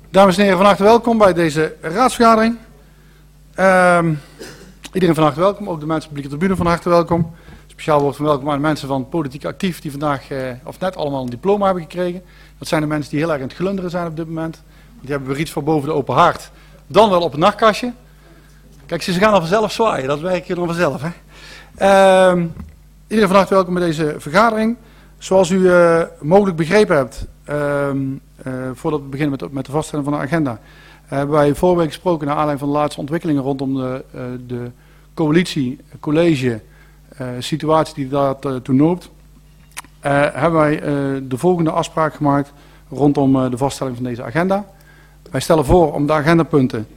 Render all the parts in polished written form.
Dames en heren, van harte welkom bij deze raadsvergadering. Iedereen van harte welkom, ook de mensen op de publieke tribune van harte welkom. Speciaal woord van welkom aan de mensen van Politiek Actief die vandaag of net allemaal een diploma hebben gekregen. Dat zijn de mensen die heel erg aan het glunderen zijn op dit moment. Die hebben weer iets voor boven de open haard, dan wel op het nachtkastje. Kijk, ze gaan al vanzelf zwaaien, dat werkt dan vanzelf. Hè? Iedereen van harte welkom bij deze vergadering. Zoals u mogelijk begrepen hebt, voordat we beginnen met de vaststelling van de agenda, hebben wij vorige week gesproken naar aanleiding van de laatste ontwikkelingen rondom de coalitie, college, situatie die daartoe loopt. Hebben wij de volgende afspraak gemaakt rondom de vaststelling van deze agenda. Wij stellen voor om de agendapunten,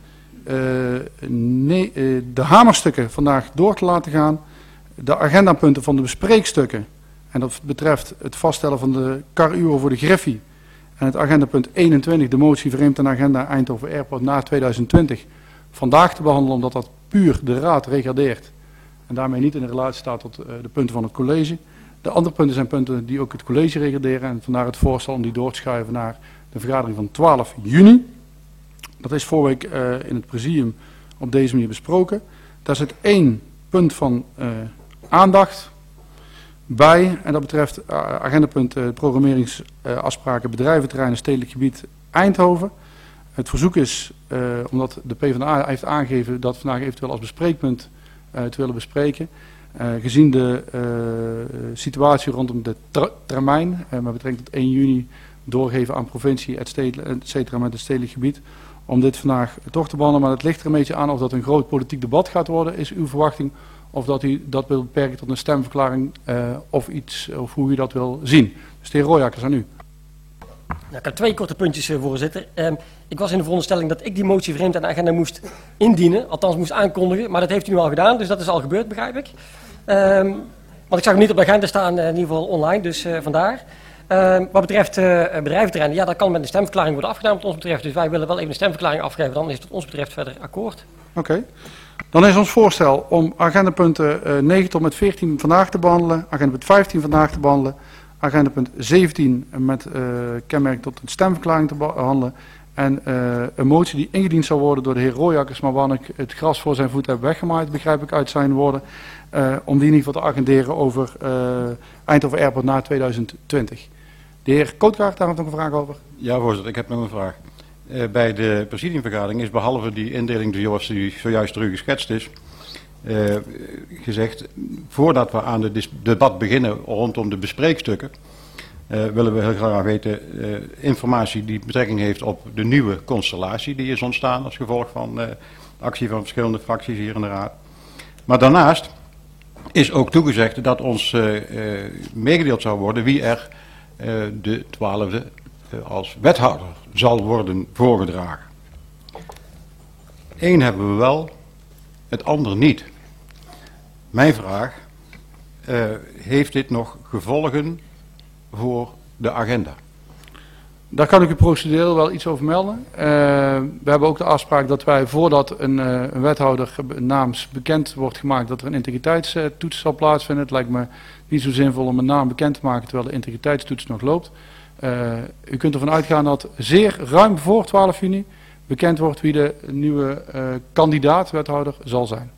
de hamerstukken vandaag door te laten gaan, de agendapunten van de bespreekstukken, en dat betreft het vaststellen van de karuren voor de Griffie, en het agendapunt 21, de motie vreemd aan de agenda Eindhoven Airport na 2020, vandaag te behandelen omdat dat puur de raad regardeert en daarmee niet in relatie staat tot de punten van het college. De andere punten zijn punten die ook het college regarderen en vandaar het voorstel om die door te schuiven naar de vergadering van 12 juni. Dat is vorige week in het presidium op deze manier besproken. Daar zit één punt van aandacht bij en dat betreft agendapunt programmeringsafspraken bedrijventerreinen stedelijk gebied Eindhoven. Het verzoek is, omdat de PvdA heeft aangegeven dat vandaag eventueel als bespreekpunt te willen bespreken. Gezien de situatie rondom de termijn, met betrekking tot 1 juni doorgeven aan provincie, et cetera, met het stedelijk gebied, om dit vandaag toch te behandelen. Maar het ligt er een beetje aan of dat een groot politiek debat gaat worden, is uw verwachting, of dat u dat wil beperken tot een stemverklaring of iets, of hoe u dat wil zien. Dus de heer Rooijakkers, aan u. Nou, ik heb 2 korte puntjes, voorzitter. Ik was in de veronderstelling dat ik die motie vreemd aan de agenda moest indienen, althans moest aankondigen, maar dat heeft u nu al gedaan, dus dat is al gebeurd, begrijp ik. Want ik zag hem niet op de agenda staan, in ieder geval online, dus vandaar. Wat betreft bedrijventerreinen, ja, dat kan met een stemverklaring worden afgedaan wat ons betreft, dus wij willen wel even een stemverklaring afgeven, dan is het wat ons betreft verder akkoord. Oké. Dan is ons voorstel om agendapunten 9 tot met 14 vandaag te behandelen, agendapunt 15 vandaag te behandelen, agendapunt 17 met kenmerk tot een stemverklaring te behandelen en een motie die ingediend zal worden door de heer Rooijakkers, maar waar ik het gras voor zijn voet heb weggemaaid, begrijp ik uit zijn woorden, om die in ieder geval te agenderen over Eindhoven Airport na 2020. De heer Kootkaart, daar heeft nog een vraag over. Ja, voorzitter, ik heb nog een vraag. Bij de presidiumvergadering is behalve die indeling die zojuist door u geschetst is, gezegd, voordat we aan het debat beginnen rondom de bespreekstukken, willen we heel graag weten informatie die betrekking heeft op de nieuwe constellatie die is ontstaan als gevolg van de actie van verschillende fracties hier in de Raad. Maar daarnaast is ook toegezegd dat ons meegedeeld zou worden wie er de 12e als wethouder zal worden voorgedragen. Eén hebben we wel, het ander niet. Mijn vraag, heeft dit nog gevolgen voor de agenda? Daar kan ik u procedureel wel iets over melden. We hebben ook de afspraak dat wij voordat een wethouder naams bekend wordt gemaakt, dat er een integriteitstoets zal plaatsvinden. Het lijkt me niet zo zinvol om een naam bekend te maken terwijl de integriteitstoets nog loopt. U kunt ervan uitgaan dat zeer ruim voor 12 juni bekend wordt wie de nieuwe kandidaat-wethouder zal zijn.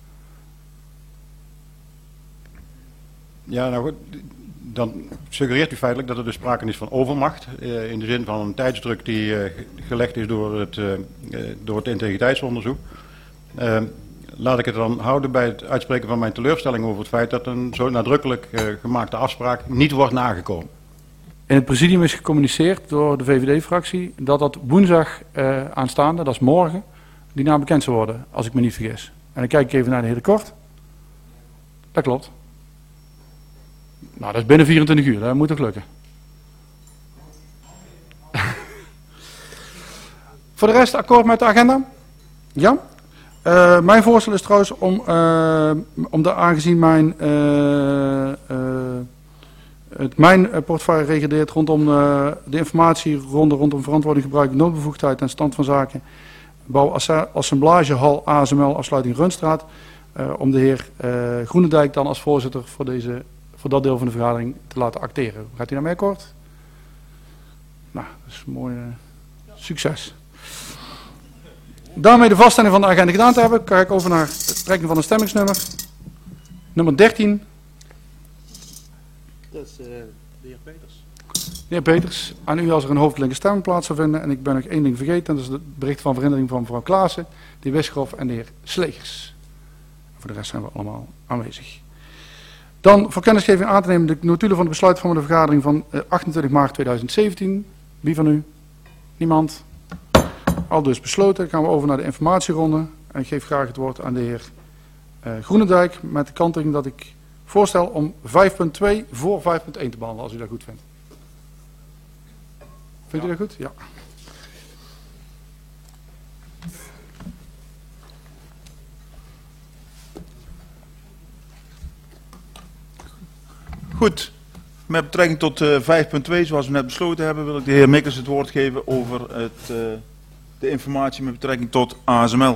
Ja, nou goed, dan suggereert u feitelijk dat er dus sprake is van overmacht, in de zin van een tijdsdruk die gelegd is door het integriteitsonderzoek. Laat ik het dan houden bij het uitspreken van mijn teleurstelling over het feit dat een zo nadrukkelijk gemaakte afspraak niet wordt nagekomen. In het presidium is gecommuniceerd door de VVD-fractie dat woensdag aanstaande, dat is morgen, die naam bekend zal worden, als ik me niet vergis. En dan kijk ik even naar de heer De Kort. Dat klopt. Nou, dat is binnen 24 uur, dat moet toch lukken. Voor de rest akkoord met de agenda? Ja? Mijn voorstel is trouwens om aangezien mijn portefeuille regardeert rondom de informatie rondom verantwoording gebruik, noodbevoegdheid en stand van zaken, bouw assemblagehal ASML afsluiting Runstraat, om de heer Groenendijk dan als voorzitter voor dat deel van de vergadering te laten acteren. Gaat u daarmee akkoord? Nou, dat is een mooi succes. Daarmee de vaststelling van de agenda gedaan te hebben, ga ik over naar het trekken van een stemmingsnummer. Nummer 13. Dat is de heer Peters. De heer Peters, aan u als er een hoofdelijke stemming plaats zou vinden. En ik ben nog één ding vergeten, dat is het bericht van verhindering van mevrouw Klaassen, de heer Wischhoff en de heer Slegers. Voor de rest zijn we allemaal aanwezig. Dan voor kennisgeving aan te nemen de notulen van de besluitvormende vergadering van 28 maart 2017. Wie van u? Niemand? Al dus besloten. Dan gaan we over naar de informatieronde. En ik geef graag het woord aan de heer Groenendijk met de kanttekening dat ik voorstel om 5.2 voor 5.1 te behandelen, als u dat goed vindt. Vindt u dat goed? Ja. Goed, met betrekking tot 5.2, zoals we net besloten hebben, wil ik de heer Mikkers het woord geven over de informatie met betrekking tot ASML.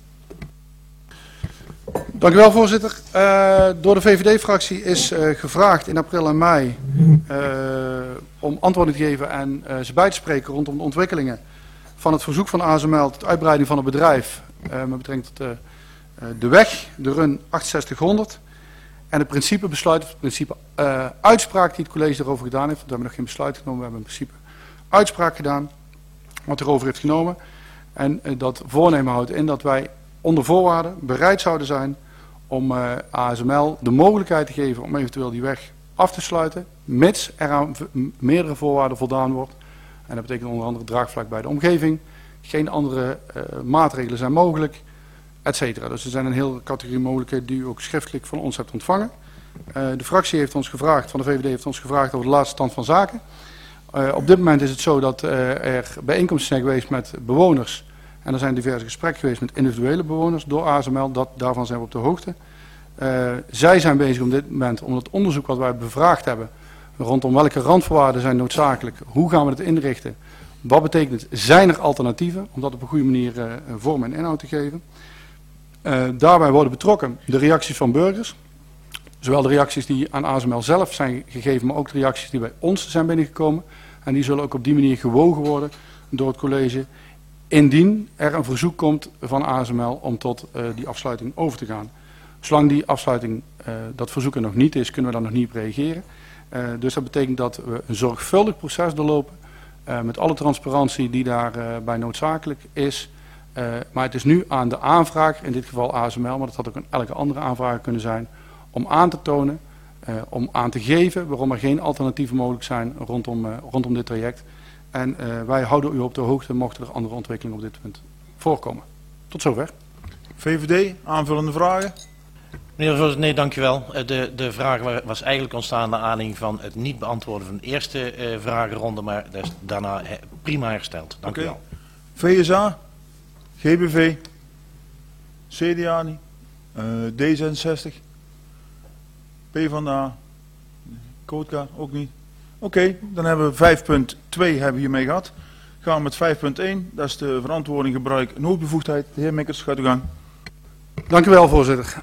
Dank u wel, voorzitter. Door de VVD-fractie is gevraagd in april en mei om antwoorden te geven en ze bij te spreken rondom de ontwikkelingen van het verzoek van ASML tot uitbreiding van het bedrijf met betrekking tot de weg, de run 6800. En het principebesluit, of het principe uitspraak die het college erover gedaan heeft, want we hebben nog geen besluit genomen, we hebben in principe uitspraak gedaan, wat erover heeft genomen. En dat voornemen houdt in dat wij onder voorwaarden bereid zouden zijn om ASML de mogelijkheid te geven om eventueel die weg af te sluiten, mits er aan meerdere voorwaarden voldaan wordt. En dat betekent onder andere draagvlak bij de omgeving, geen andere maatregelen zijn mogelijk, etcetera. Dus er zijn een hele categorie mogelijkheden die u ook schriftelijk van ons hebt ontvangen. De fractie heeft ons gevraagd, van de VVD heeft ons gevraagd over de laatste stand van zaken. Op dit moment is het zo dat er bijeenkomsten zijn geweest met bewoners. En er zijn diverse gesprekken geweest met individuele bewoners door ASML. Daarvan zijn we op de hoogte. Zij zijn bezig op dit moment om het onderzoek wat wij bevraagd hebben. Rondom welke randvoorwaarden zijn noodzakelijk. Hoe gaan we het inrichten? Wat betekent het? Zijn er alternatieven? Om dat op een goede manier vorm en inhoud te geven. Daarbij worden betrokken de reacties van burgers. Zowel de reacties die aan ASML zelf zijn gegeven, maar ook de reacties die bij ons zijn binnengekomen. En die zullen ook op die manier gewogen worden door het college. Indien er een verzoek komt van ASML om tot die afsluiting over te gaan. Zolang die afsluiting, dat verzoek er nog niet is, kunnen we daar nog niet op reageren. Dus dat betekent dat we een zorgvuldig proces doorlopen. Met alle transparantie die daarbij noodzakelijk is. Maar het is nu aan de aanvrager, in dit geval ASML, maar dat had ook een elke andere aanvrager kunnen zijn, om aan te tonen, om aan te geven waarom er geen alternatieven mogelijk zijn rondom dit traject. En wij houden u op de hoogte mochten er andere ontwikkelingen op dit punt voorkomen. Tot zover. VVD, aanvullende vragen? Meneer de voorzitter, nee, dank u wel. De vraag was eigenlijk ontstaan naar aanleiding van het niet beantwoorden van de eerste vragenronde, maar dat is daarna prima hersteld. Dank u wel. VSA, GBV, CDA niet, D66, PvdA, Kootkaart ook niet. Oké, dan hebben we 5.2 hebben we hiermee gehad. Gaan we met 5.1, dat is de verantwoording, gebruik, noodbevoegdheid. De heer Mikkers, gaat u gang. Dank u wel, voorzitter.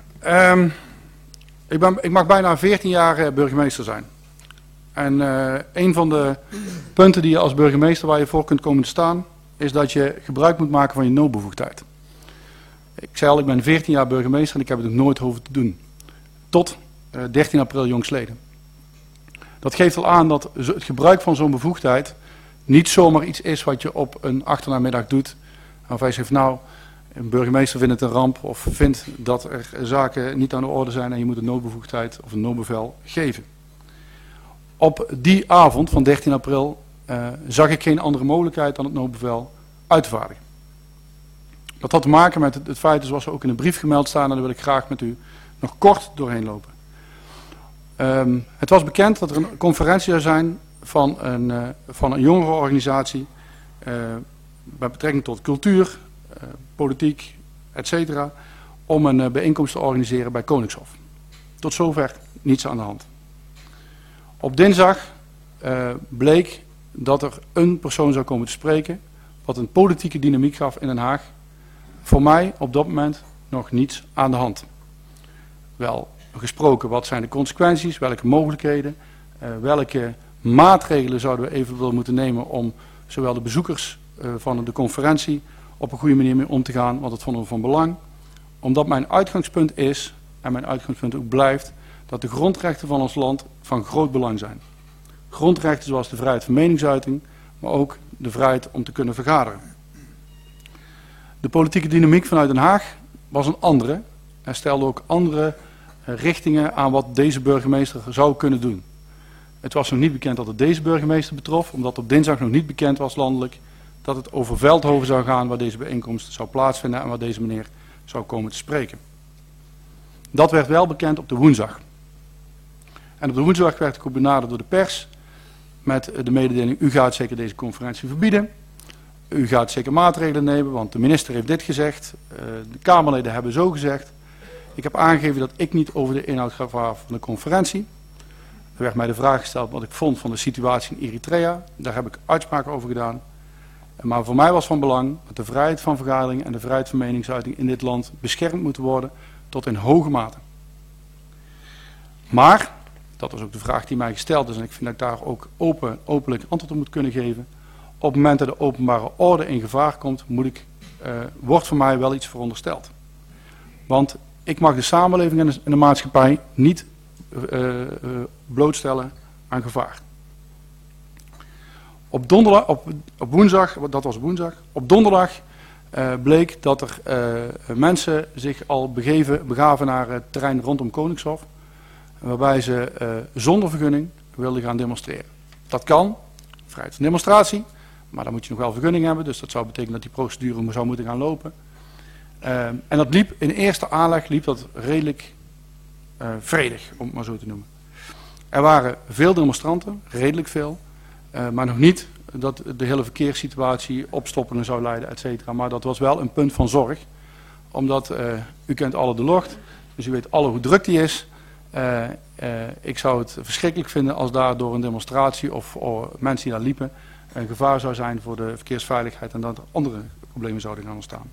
Ik mag bijna 14 jaar burgemeester zijn. En een van de punten die je als burgemeester waar je voor kunt komen te staan, is dat je gebruik moet maken van je noodbevoegdheid. Ik zei al, ik ben 14 jaar burgemeester en ik heb het nog nooit hoeven te doen. Tot 13 april jongstleden. Dat geeft al aan dat het gebruik van zo'n bevoegdheid niet zomaar iets is wat je op een achternamiddag doet. Waarvan je zegt, nou, een burgemeester vindt het een ramp of vindt dat er zaken niet aan de orde zijn en je moet een noodbevoegdheid of een noodbevel geven. Op die avond van 13 april zag ik geen andere mogelijkheid dan het noodbevel uit te vaardigen. Dat had te maken met het feit, zoals we ook in een brief gemeld staan, en daar wil ik graag met u nog kort doorheen lopen. Het was bekend dat er een conferentie zou zijn van een jongerenorganisatie met betrekking tot cultuur, politiek, etc. om een bijeenkomst te organiseren bij Koningshof. Tot zover niets aan de hand. Op dinsdag bleek dat er een persoon zou komen te spreken wat een politieke dynamiek gaf in Den Haag. Voor mij op dat moment nog niets aan de hand. Wel gesproken, wat zijn de consequenties, welke mogelijkheden, welke maatregelen zouden we eventueel moeten nemen om zowel de bezoekers van de conferentie op een goede manier mee om te gaan, want dat vonden we van belang. Omdat mijn uitgangspunt is, en mijn uitgangspunt ook blijft, dat de grondrechten van ons land van groot belang zijn. Grondrechten zoals de vrijheid van meningsuiting, maar ook de vrijheid om te kunnen vergaderen. De politieke dynamiek vanuit Den Haag was een andere en stelde ook andere richtingen aan wat deze burgemeester zou kunnen doen. Het was nog niet bekend dat het deze burgemeester betrof, omdat op dinsdag nog niet bekend was landelijk dat het over Veldhoven zou gaan waar deze bijeenkomst zou plaatsvinden en waar deze meneer zou komen te spreken. Dat werd wel bekend op de woensdag. En op de woensdag werd ik ook benaderd door de pers met de mededeling: u gaat zeker deze conferentie verbieden. U gaat zeker maatregelen nemen, want de minister heeft dit gezegd. De Kamerleden hebben zo gezegd. Ik heb aangegeven dat ik niet over de inhoud ga vragen van de conferentie. Er werd mij de vraag gesteld wat ik vond van de situatie in Eritrea. Daar heb ik uitspraken over gedaan. Maar voor mij was van belang dat de vrijheid van vergadering en de vrijheid van meningsuiting in dit land beschermd moeten worden tot in hoge mate. Maar, dat was ook de vraag die mij gesteld is en ik vind dat ik daar ook openlijk antwoord op moet kunnen geven. Op het moment dat de openbare orde in gevaar komt, wordt voor mij wel iets verondersteld. Want ik mag de samenleving en de maatschappij niet blootstellen aan gevaar. Op woensdag, dat was woensdag, op donderdag bleek dat er mensen zich al begaven naar het terrein rondom Koningshof, waarbij ze zonder vergunning wilden gaan demonstreren. Dat kan, vrijheid van demonstratie, maar dan moet je nog wel vergunning hebben, dus dat zou betekenen dat die procedure zou moeten gaan lopen. En dat liep in eerste aanleg redelijk vredig, om het maar zo te noemen. Er waren veel demonstranten, redelijk veel, maar nog niet dat de hele verkeerssituatie opstoppingen zou leiden, et cetera. Maar dat was wel een punt van zorg, omdat u kent alle de Locht, dus u weet alle hoe druk die is. Ik zou het verschrikkelijk vinden als daar door een demonstratie of mensen die daar liepen een gevaar zou zijn voor de verkeersveiligheid en dat er andere problemen zouden gaan ontstaan.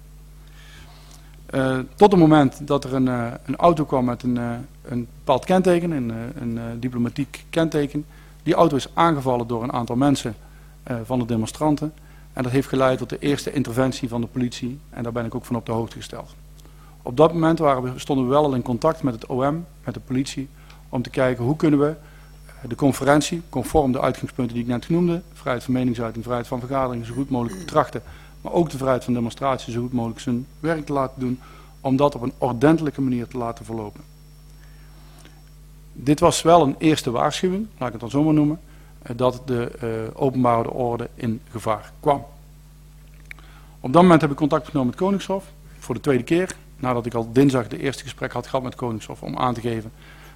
Tot het moment dat er een auto kwam met een bepaald kenteken, een diplomatiek kenteken. Die auto is aangevallen door een aantal mensen van de demonstranten. En dat heeft geleid tot de eerste interventie van de politie. En daar ben ik ook van op de hoogte gesteld. Op dat moment stonden we wel al in contact met het OM, met de politie, om te kijken hoe kunnen we de conferentie, conform de uitgangspunten die ik net noemde, vrijheid van meningsuiting, vrijheid van vergadering, zo goed mogelijk betrachten. Maar ook de vrijheid van demonstratie zo goed mogelijk zijn werk te laten doen, om dat op een ordentelijke manier te laten verlopen. Dit was wel een eerste waarschuwing, laat ik het dan zo maar noemen, dat de openbare orde in gevaar kwam. Op dat moment heb ik contact genomen met Koningshof, voor de tweede keer, nadat ik al dinsdag de eerste gesprek had gehad met Koningshof, om aan te geven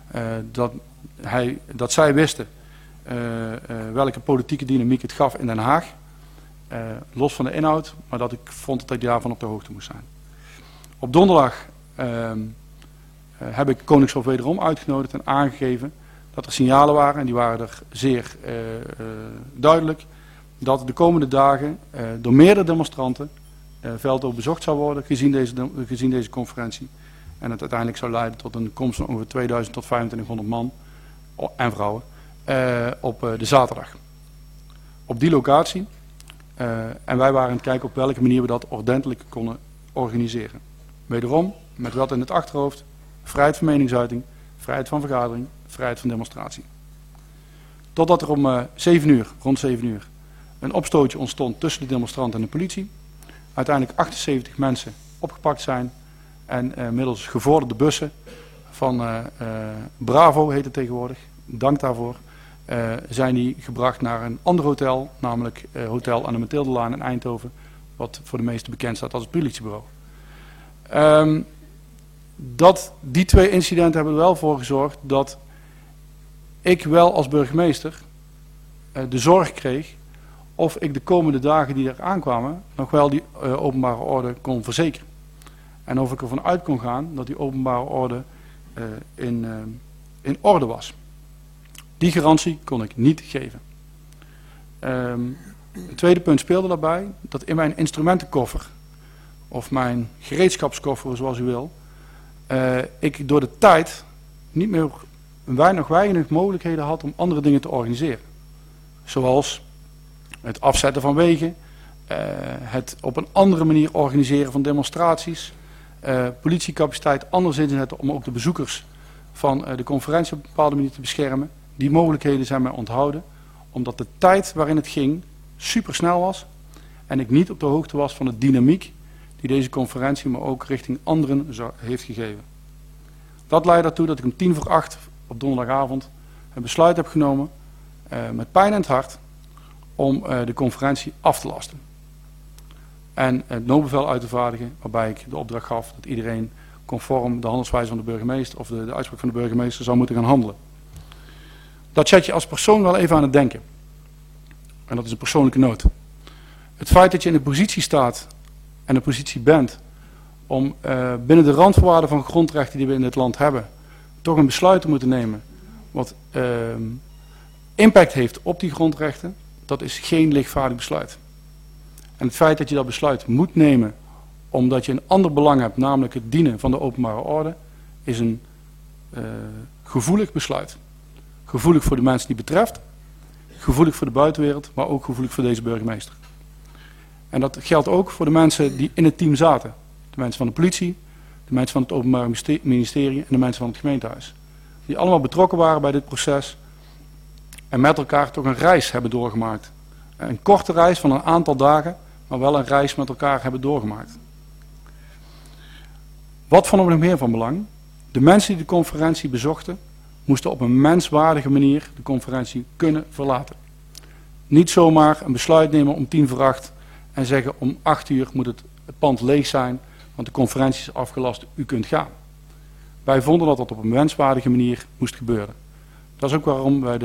dat zij wisten welke politieke dynamiek het gaf in Den Haag. Los van de inhoud, maar dat ik vond dat ik daarvan op de hoogte moest zijn. Op donderdag heb ik Koningshof wederom uitgenodigd en aangegeven dat er signalen waren, en die waren er zeer duidelijk, dat de komende dagen door meerdere demonstranten Veldhoven bezocht zou worden gezien deze conferentie. En het uiteindelijk zou leiden tot een komst van ongeveer 2000 tot 2500 man en vrouwen op de zaterdag. Op die locatie. En wij waren aan het kijken op welke manier we dat ordentelijk konden organiseren. Wederom, met wat in het achterhoofd, vrijheid van meningsuiting, vrijheid van vergadering, vrijheid van demonstratie. Totdat er om 7 uur, rond 7 uur, een opstootje ontstond tussen de demonstranten en de politie. Uiteindelijk 78 mensen opgepakt zijn en middels gevorderde bussen van Bravo heet het tegenwoordig, dank daarvoor, zijn die gebracht naar een ander hotel, namelijk Hotel aan de Mathildelaan in Eindhoven, wat voor de meesten bekend staat als het politiebureau. Die twee incidenten hebben er wel voor gezorgd dat ik wel als burgemeester de zorg kreeg of ik de komende dagen die er aankwamen nog wel die openbare orde kon verzekeren. En of ik ervan uit kon gaan dat die openbare orde in orde was. Die garantie kon ik niet geven. Een tweede punt speelde daarbij, dat in mijn instrumentenkoffer, of mijn gereedschapskoffer zoals u wil, ik door de tijd niet meer weinig mogelijkheden had om andere dingen te organiseren. Zoals het afzetten van wegen, het op een andere manier organiseren van demonstraties, politiecapaciteit anders inzetten om ook de bezoekers van de conferentie op een bepaalde manier te beschermen. Die mogelijkheden zijn mij onthouden, omdat de tijd waarin het ging supersnel was en ik niet op de hoogte was van de dynamiek die deze conferentie me ook richting anderen heeft gegeven. Dat leidde ertoe dat ik om 7:50 op donderdagavond een besluit heb genomen, met pijn in het hart, om de conferentie af te lasten. En het noodbevel uit te vaardigen, waarbij ik de opdracht gaf dat iedereen conform de handelswijze van de burgemeester of de uitspraak van de burgemeester zou moeten gaan handelen. Dat zet je als persoon wel even aan het denken. En dat is een persoonlijke noot. Het feit dat je in een positie staat en een positie bent om binnen de randvoorwaarden van grondrechten die we in dit land hebben, toch een besluit te moeten nemen wat impact heeft op die grondrechten, dat is geen lichtvaardig besluit. En het feit dat je dat besluit moet nemen omdat je een ander belang hebt, namelijk het dienen van de openbare orde, is een gevoelig besluit. Gevoelig voor de mensen die het betreft, gevoelig voor de buitenwereld, maar ook gevoelig voor deze burgemeester. En dat geldt ook voor de mensen die in het team zaten. De mensen van de politie, de mensen van het Openbaar Ministerie en de mensen van het gemeentehuis. Die allemaal betrokken waren bij dit proces en met elkaar toch een reis hebben doorgemaakt. Een korte reis van een aantal dagen, maar wel een reis met elkaar hebben doorgemaakt. Wat vond ik nog meer van belang? De mensen die de conferentie bezochten, moesten op een menswaardige manier de conferentie kunnen verlaten. Niet zomaar een besluit nemen om 7:50 en zeggen om 8:00 moet het pand leeg zijn, want de conferentie is afgelast, u kunt gaan. Wij vonden dat dat op een menswaardige manier moest gebeuren. Dat is ook waarom wij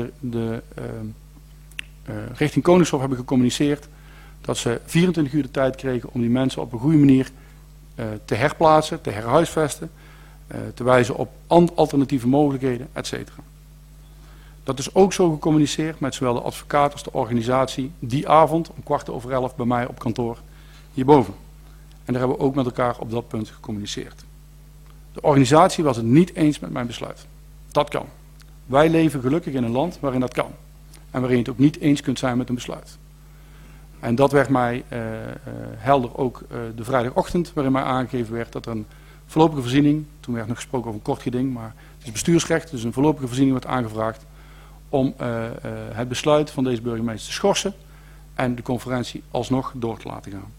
richting Koningshof hebben gecommuniceerd dat ze 24 uur de tijd kregen om die mensen op een goede manier te herplaatsen, te herhuisvesten, te wijzen op alternatieve mogelijkheden, etc. Dat is ook zo gecommuniceerd met zowel de advocaat als de organisatie die avond om 11:15 bij mij op kantoor hierboven. En daar hebben we ook met elkaar op dat punt gecommuniceerd. De organisatie was het niet eens met mijn besluit. Dat kan. Wij leven gelukkig in een land waarin dat kan. En waarin je het ook niet eens kunt zijn met een besluit. En dat werd mij helder ook de vrijdagochtend, waarin mij aangegeven werd dat er een voorlopige voorziening, toen werd nog gesproken over een kort geding, maar het is bestuursrecht, dus een voorlopige voorziening werd aangevraagd om het besluit van deze burgemeester te schorsen en de conferentie alsnog door te laten gaan.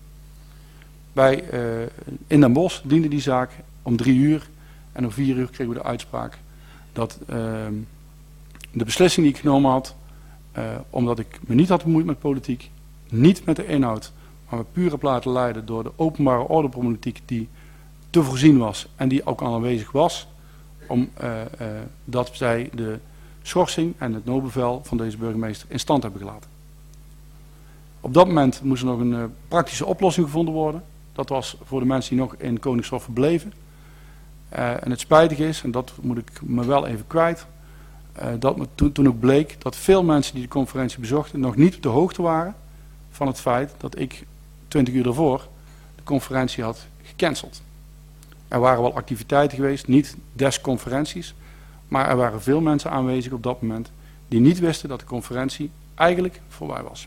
In Den Bosch diende die zaak om 3:00 en om 4:00 kregen we de uitspraak dat de beslissing die ik genomen had, omdat ik me niet had bemoeid met politiek, niet met de inhoud, maar me puur heb laten leiden door de openbare ordeproblematiek die te voorzien was en die ook al aanwezig was, dat zij de schorsing en het noodbevel van deze burgemeester in stand hebben gelaten. Op dat moment moest er nog een praktische oplossing gevonden worden. Dat was voor de mensen die nog in Koningshof verbleven. En het spijtige is, en dat moet ik me wel even kwijt, dat toen ook bleek dat veel mensen die de conferentie bezochten nog niet op de hoogte waren van het feit dat ik 20 uur daarvoor de conferentie had gecanceld. Er waren wel activiteiten geweest, niet des conferenties, maar er waren veel mensen aanwezig op dat moment die niet wisten dat de conferentie eigenlijk voorbij was.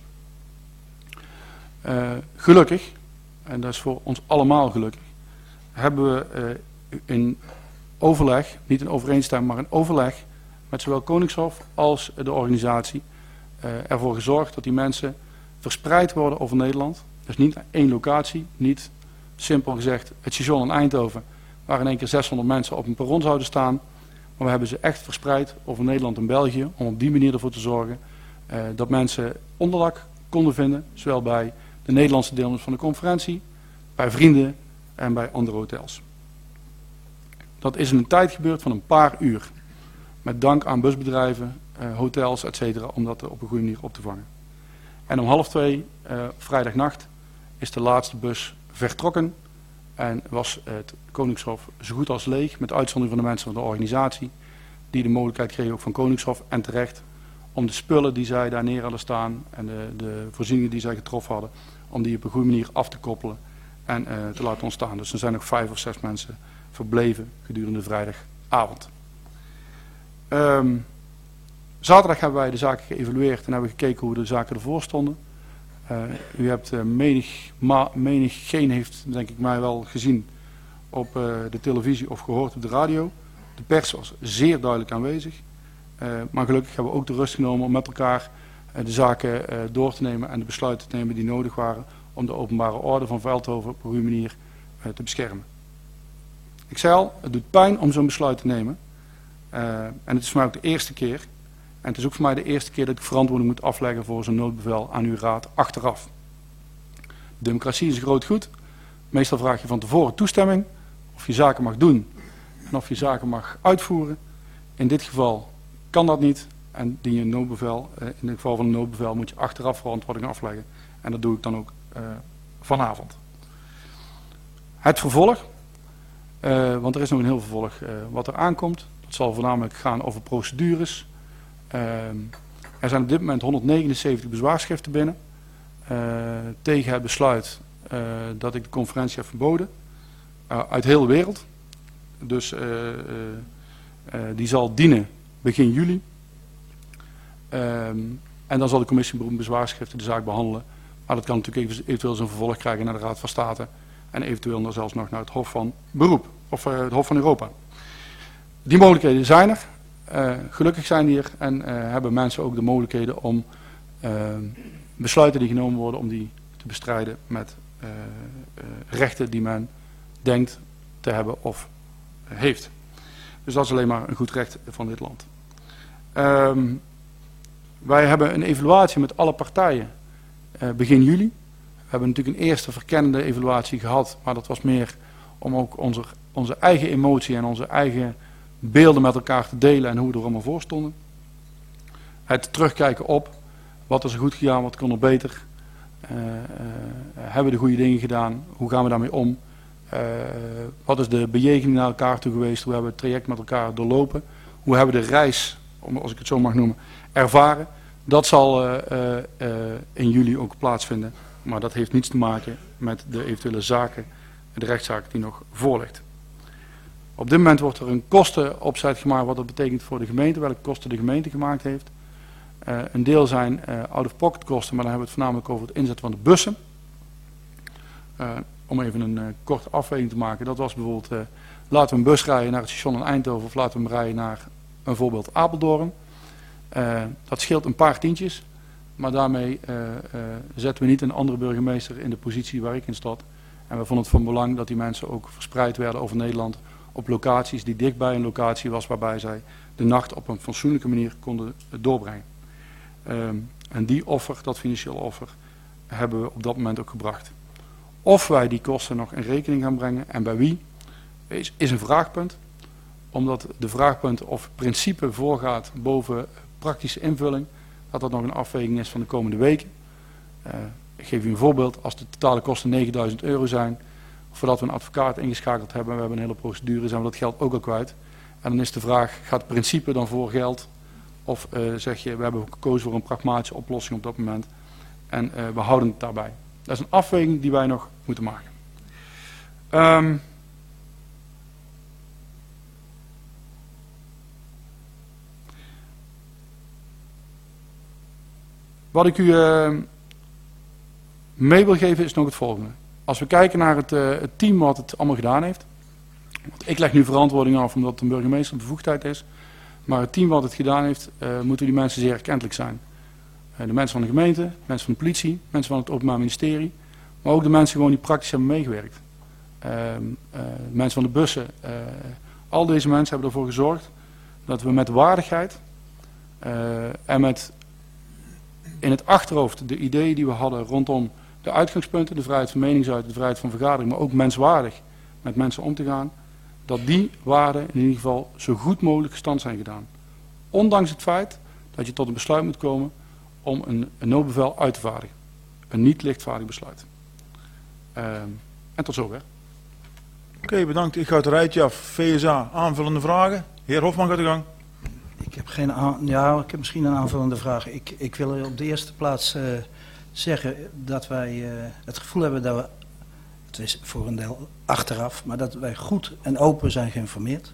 Gelukkig, en dat is voor ons allemaal gelukkig, hebben we in overleg, niet in overeenstemming, maar in overleg met zowel Koningshof als de organisatie ervoor gezorgd dat die mensen verspreid worden over Nederland. Dus niet één locatie, niet simpel gezegd het station in Eindhoven, waar in één keer 600 mensen op een perron zouden staan. Maar we hebben ze echt verspreid over Nederland en België om op die manier ervoor te zorgen dat mensen onderdak konden vinden, zowel bij de Nederlandse deelnemers van de conferentie, bij vrienden en bij andere hotels. Dat is in een tijd gebeurd van een paar uur. Met dank aan busbedrijven, hotels, etc. om dat op een goede manier op te vangen. En om 1:30 vrijdagnacht is de laatste bus vertrokken. En was het Koningshof zo goed als leeg, met uitzondering van de mensen van de organisatie. Die de mogelijkheid kregen ook van Koningshof en terecht om de spullen die zij daar neer hadden staan en de voorzieningen die zij getroffen hadden, om die op een goede manier af te koppelen en te laten ontstaan. Dus er zijn nog 5 of 6 mensen verbleven gedurende de vrijdagavond. Zaterdag hebben wij de zaken geëvalueerd en hebben gekeken hoe de zaken ervoor stonden. U hebt menigeen heeft, denk ik, mij wel gezien op de televisie of gehoord op de radio. De pers was zeer duidelijk aanwezig. Maar gelukkig hebben we ook de rust genomen om met elkaar de zaken door te nemen en de besluiten te nemen die nodig waren om de openbare orde van Veldhoven op een goede manier te beschermen. Ik zei al, het doet pijn om zo'n besluit te nemen. En het is voor mij ook de eerste keer. En het is ook voor mij de eerste keer dat ik verantwoording moet afleggen voor zo'n noodbevel aan uw raad achteraf. Democratie is een groot goed. Meestal vraag je van tevoren toestemming of je zaken mag doen en of je zaken mag uitvoeren. In dit geval kan dat niet en dien je een noodbevel. In het geval van een noodbevel moet je achteraf verantwoording afleggen. En dat doe ik dan ook vanavond. Het vervolg, want er is nog een heel vervolg wat er aankomt. Het zal voornamelijk gaan over procedures. Er zijn op dit moment 179 bezwaarschriften binnen tegen het besluit dat ik de conferentie heb verboden uit heel de wereld. Dus die zal dienen begin juli. En dan zal de commissie beroep bezwaarschriften de zaak behandelen. Maar dat kan natuurlijk eventueel zijn vervolg krijgen naar de Raad van State en eventueel dan zelfs nog naar het Hof van Beroep of het Hof van Europa. Die mogelijkheden zijn er. Gelukkig zijn die er en hebben mensen ook de mogelijkheden om besluiten die genomen worden om die te bestrijden met rechten die men denkt te hebben of heeft. Dus dat is alleen maar een goed recht van dit land. Wij hebben een evaluatie met alle partijen begin juli. We hebben natuurlijk een eerste verkennende evaluatie gehad, maar dat was meer om ook onze eigen emotie en onze eigen beelden met elkaar te delen en hoe we er allemaal voor stonden. Het terugkijken op wat is er goed gegaan, wat kon er beter. Hebben we de goede dingen gedaan, hoe gaan we daarmee om? Wat is de bejegening naar elkaar toe geweest, hoe hebben we het traject met elkaar doorlopen? Hoe hebben we de reis, als ik het zo mag noemen, ervaren? Dat zal in juli ook plaatsvinden, maar dat heeft niets te maken met de eventuele zaken, de rechtszaak die nog voor ligt. Op dit moment wordt er een kostenopzet gemaakt wat dat betekent voor de gemeente, welke kosten de gemeente gemaakt heeft. Een deel zijn out-of-pocket kosten, maar dan hebben we het voornamelijk over het inzetten van de bussen. Om even een korte afweging te maken, dat was bijvoorbeeld, laten we een bus rijden naar het station in Eindhoven of laten we hem rijden naar een voorbeeld Apeldoorn. Dat scheelt een paar tientjes, maar daarmee zetten we niet een andere burgemeester in de positie waar ik in stond. En we vonden het van belang dat die mensen ook verspreid werden over Nederland op locaties die dichtbij een locatie was waarbij zij de nacht op een fatsoenlijke manier konden doorbrengen. En die offer, dat financiële offer, hebben we op dat moment ook gebracht. Of wij die kosten nog in rekening gaan brengen en bij wie, is een vraagpunt. Omdat de vraagpunt of principe voorgaat boven praktische invulling, dat dat nog een afweging is van de komende weken. Ik geef u een voorbeeld, als de totale kosten €9.000 zijn, voordat we een advocaat ingeschakeld hebben en we hebben een hele procedure, zijn we dat geld ook al kwijt. En dan is de vraag, gaat het principe dan voor geld? Of zeg je, we hebben gekozen voor een pragmatische oplossing op dat moment en we houden het daarbij. Dat is een afweging die wij nog moeten maken. Wat ik u mee wil geven is nog het volgende. Als we kijken naar het team wat het allemaal gedaan heeft. Want ik leg nu verantwoording af omdat de burgemeester bevoegdheid is. Maar het team wat het gedaan heeft, moeten die mensen zeer erkentelijk zijn. De mensen van de gemeente, mensen van de politie, mensen van het Openbaar Ministerie. Maar ook de mensen gewoon die praktisch hebben meegewerkt. Mensen van de bussen. Al deze mensen hebben ervoor gezorgd dat we met waardigheid en met in het achterhoofd de ideeën die we hadden rondom de uitgangspunten, de vrijheid van meningsuiting, de vrijheid van vergadering, maar ook menswaardig met mensen om te gaan, dat die waarden in ieder geval zo goed mogelijk gestand zijn gedaan. Ondanks het feit dat je tot een besluit moet komen om een noodbevel uit te vaardigen. Een niet lichtvaardig besluit. En tot zover. Oké, bedankt. Ik ga het rijtje af. VSA, aanvullende vragen. Heer Hofman gaat de gang. Ik heb misschien een aanvullende vraag. Ik wil op de eerste plaats zeggen dat wij het gevoel hebben dat we, het is voor een deel achteraf, maar dat wij goed en open zijn geïnformeerd.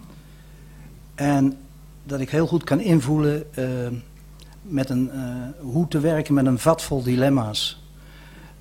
En dat ik heel goed kan invoelen hoe te werken met een vat vol dilemma's.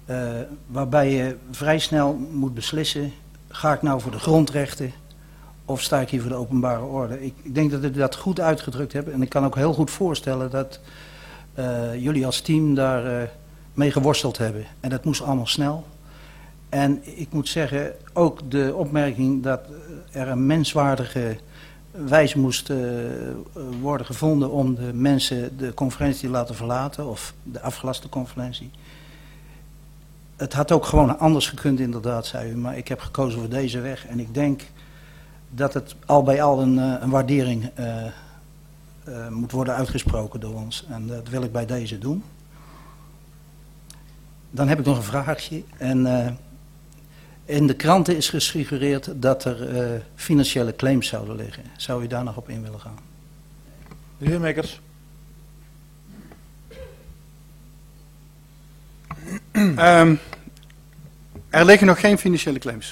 Waarbij je vrij snel moet beslissen, ga ik nou voor de grondrechten of sta ik hier voor de openbare orde? Ik denk dat ik dat goed uitgedrukt heb en ik kan ook heel goed voorstellen dat jullie als team daar mee geworsteld hebben. En dat moest allemaal snel. En ik moet zeggen, ook de opmerking dat er een menswaardige wijze moest worden gevonden om de mensen de conferentie te laten verlaten, of de afgelaste conferentie. Het had ook gewoon anders gekund inderdaad, zei u, maar ik heb gekozen voor deze weg. En ik denk dat het al bij al een waardering moet worden uitgesproken door ons. En dat wil ik bij deze doen. Dan heb ik nog een vraagje. En in de kranten is gesuggereerd dat er financiële claims zouden liggen. Zou u daar nog op in willen gaan? De heer Mekkers. Er liggen nog geen financiële claims.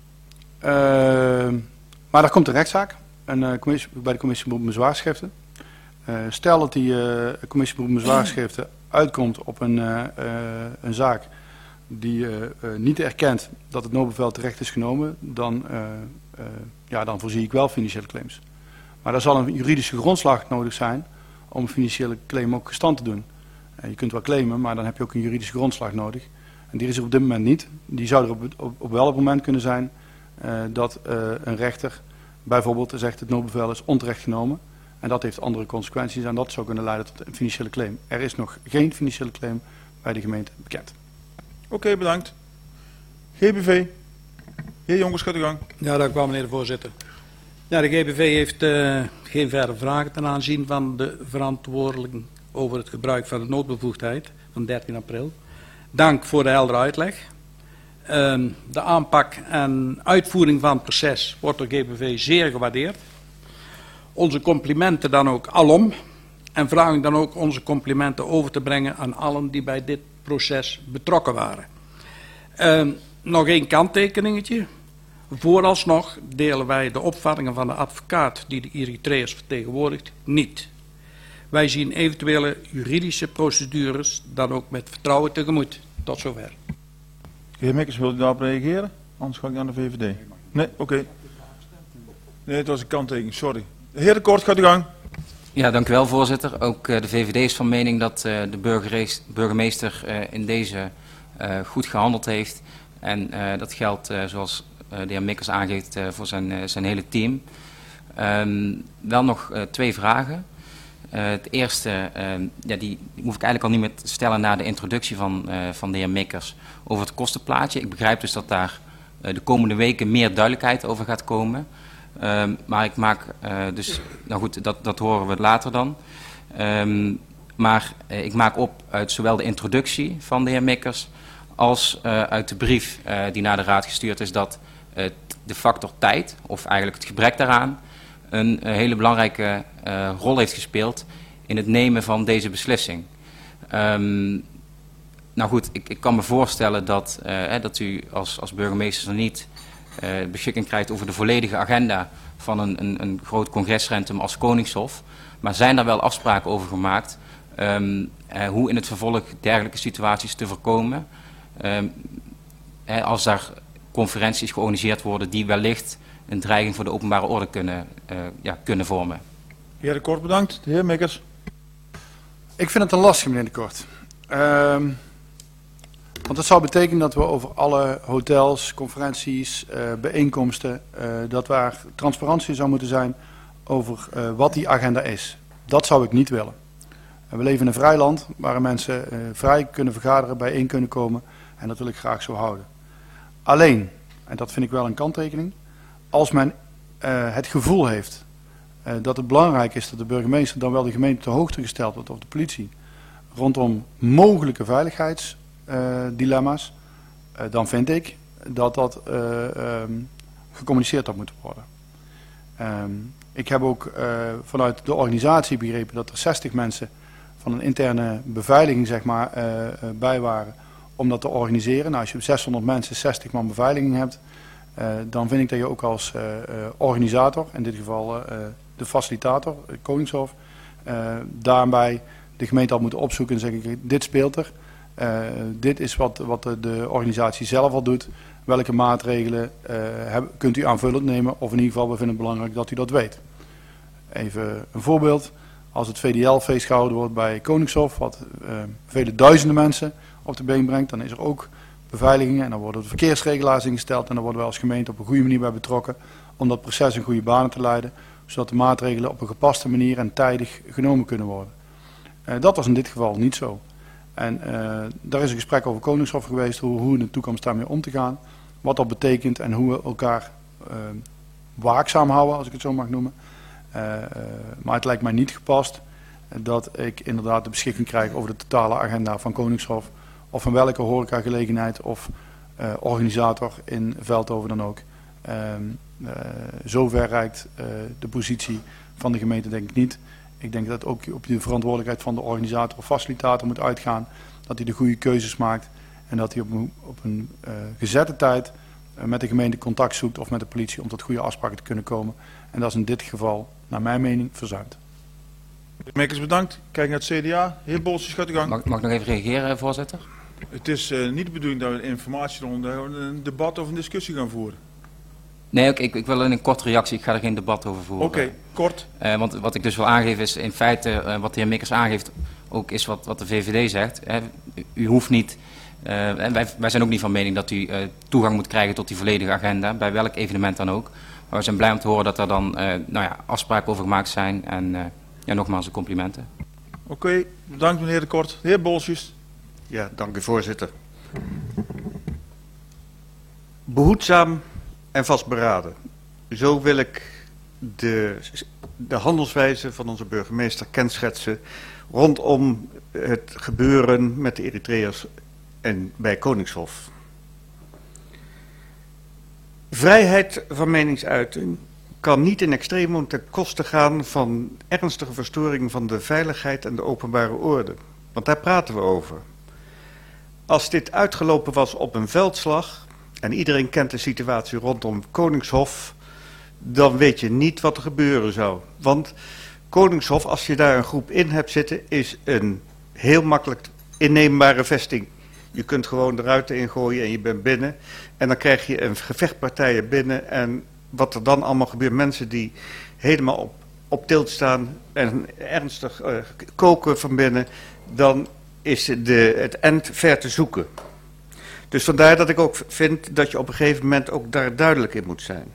Maar er komt een rechtszaak bij de commissie beroep en bezwaarschriften. Stel dat die commissie beroep en bezwaarschriften uitkomt op een zaak die niet erkent dat het noodbevel terecht is genomen, dan voorzie ik wel financiële claims. Maar er zal een juridische grondslag nodig zijn om een financiële claim ook gestand te doen. Je kunt wel claimen, maar dan heb je ook een juridische grondslag nodig. En die is er op dit moment niet. Die zou er op welk moment kunnen zijn dat een rechter bijvoorbeeld zegt het noodbevel is onterecht genomen. En dat heeft andere consequenties en dat zou kunnen leiden tot een financiële claim. Er is nog geen financiële claim bij de gemeente bekend. Oké, bedankt. GBV. Heer Jonker, gaat u gang. Ja, dank u wel, meneer de voorzitter. Ja, de GBV heeft geen verdere vragen ten aanzien van de verantwoordelijken over het gebruik van de noodbevoegdheid van 13 april. Dank voor de heldere uitleg. De aanpak en uitvoering van het proces wordt door GBV zeer gewaardeerd. Onze complimenten dan ook alom. En vragen dan ook onze complimenten over te brengen aan allen die bij dit proces betrokken waren. Nog één kanttekeningetje. Vooralsnog delen wij de opvattingen van de advocaat die de Eritreërs vertegenwoordigt niet. Wij zien eventuele juridische procedures dan ook met vertrouwen tegemoet. Tot zover. De heer Mekkers, wilt u daarop reageren? Anders ga ik naar de VVD. Nee, oké. Nee, het was een kanttekening, sorry. De heer De Kort, gaat u gang. Ja, dank u wel, voorzitter. Ook de VVD is van mening dat de burgemeester in deze goed gehandeld heeft. En dat geldt, zoals de heer Mikkers aangeeft, voor zijn hele team. Wel nog 2 vragen. Het eerste, die hoef ik eigenlijk al niet meer te stellen na de introductie van de heer Mikkers over het kostenplaatje. Ik begrijp dus dat daar de komende weken meer duidelijkheid over gaat komen. Maar ik maak nou goed, dat horen we later dan. Maar ik maak op uit zowel de introductie van de heer Mikkers als uit de brief die naar de raad gestuurd is dat de factor tijd, of eigenlijk het gebrek daaraan, een hele belangrijke rol heeft gespeeld in het nemen van deze beslissing. Nou goed, ik kan me voorstellen dat u als burgemeester nog niet beschikking krijgt over de volledige agenda van een groot congresrentum als Koningshof. Maar zijn er wel afspraken over gemaakt hoe in het vervolg dergelijke situaties te voorkomen als daar conferenties georganiseerd worden die wellicht een dreiging voor de openbare orde kunnen vormen. De heer De Kort, bedankt. De heer Mikkers. Ik vind het een lastig, meneer De Kort. Want dat zou betekenen dat we over alle hotels, conferenties, bijeenkomsten, dat waar transparantie zou moeten zijn over wat die agenda is. Dat zou ik niet willen. We leven in een vrij land waar mensen vrij kunnen vergaderen, bijeen kunnen komen en dat wil ik graag zo houden. Alleen, en dat vind ik wel een kanttekening, als men het gevoel heeft dat het belangrijk is dat de burgemeester dan wel de gemeente te hoogte gesteld wordt of de politie rondom mogelijke veiligheidsdilemma's, dan vind ik dat gecommuniceerd had moeten worden. Ik heb ook vanuit de organisatie begrepen dat er 60 mensen van een interne beveiliging zeg maar, bij waren om dat te organiseren. Nou, als je op 600 mensen 60 man beveiliging hebt, dan vind ik dat je ook als organisator, in dit geval de facilitator, Koningshof, daarbij de gemeente had moeten opzoeken en zeggen, dit speelt er. Dit is wat de organisatie zelf al doet. Welke maatregelen kunt u aanvullend nemen? Of in ieder geval, we vinden het belangrijk dat u dat weet. Even een voorbeeld. Als het VDL-feest gehouden wordt bij Koningshof, wat vele duizenden mensen op de been brengt, dan is er ook beveiligingen en dan worden de verkeersregelaars ingesteld en dan worden wij als gemeente op een goede manier bij betrokken om dat proces in goede banen te leiden, zodat de maatregelen op een gepaste manier en tijdig genomen kunnen worden. Dat was in dit geval niet zo. En daar is een gesprek over Koningshof geweest, hoe in de toekomst daarmee om te gaan, wat dat betekent en hoe we elkaar waakzaam houden, als ik het zo mag noemen. Maar het lijkt mij niet gepast dat ik inderdaad de beschikking krijg over de totale agenda van Koningshof of van welke horecagelegenheid of organisator in Veldhoven dan ook. Zover reikt de positie van de gemeente denk ik niet. Ik denk dat ook op de verantwoordelijkheid van de organisator of facilitator moet uitgaan dat hij de goede keuzes maakt en dat hij op een gezette tijd met de gemeente contact zoekt of met de politie om tot goede afspraken te kunnen komen. En dat is in dit geval, naar mijn mening, verzuimd. De Mekkers bedankt. Kijk naar het CDA. Heer Bolsjes, gaat u gang. Mag ik nog even reageren, voorzitter? Het is niet de bedoeling dat we informatieronde een debat of een discussie gaan voeren. Nee, ik wil een korte reactie. Ik ga er geen debat over voeren. Oké, kort. Want wat ik dus wil aangeven is in feite, wat de heer Mikkers aangeeft, ook is wat de VVD zegt. U hoeft niet, wij zijn ook niet van mening dat u toegang moet krijgen tot die volledige agenda, bij welk evenement dan ook. Maar we zijn blij om te horen dat er dan afspraken over gemaakt zijn. En nogmaals de complimenten. Oké, bedankt meneer De Kort. Heer Bolsjes. Ja, dank u voorzitter. Behoedzaam en vastberaden. Zo wil ik de handelswijze van onze burgemeester kenschetsen rondom het gebeuren met de Eritreërs en bij Koningshof. Vrijheid van meningsuiting kan niet in extremum ten koste gaan van ernstige verstoring van de veiligheid en de openbare orde. Want daar praten we over. Als dit uitgelopen was op een veldslag, en iedereen kent de situatie rondom Koningshof, dan weet je niet wat er gebeuren zou. Want Koningshof, als je daar een groep in hebt zitten, is een heel makkelijk inneembare vesting. Je kunt gewoon de ruiten ingooien en je bent binnen. En dan krijg je een gevechtpartijen binnen. En wat er dan allemaal gebeurt, mensen die helemaal op tilt staan en ernstig koken van binnen, dan is het eind ver te zoeken. Dus vandaar dat ik ook vind dat je op een gegeven moment ook daar duidelijk in moet zijn.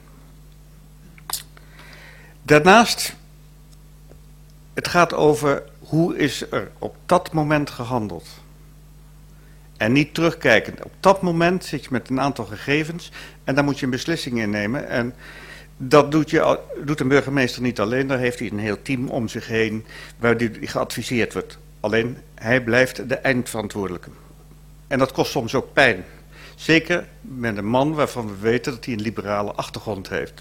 Daarnaast, het gaat over hoe is er op dat moment gehandeld. En niet terugkijken. Op dat moment zit je met een aantal gegevens en daar moet je een beslissing in nemen. En dat doet een burgemeester niet alleen, daar heeft hij een heel team om zich heen waar die geadviseerd wordt. Alleen hij blijft de eindverantwoordelijke. En dat kost soms ook pijn. Zeker met een man waarvan we weten dat hij een liberale achtergrond heeft.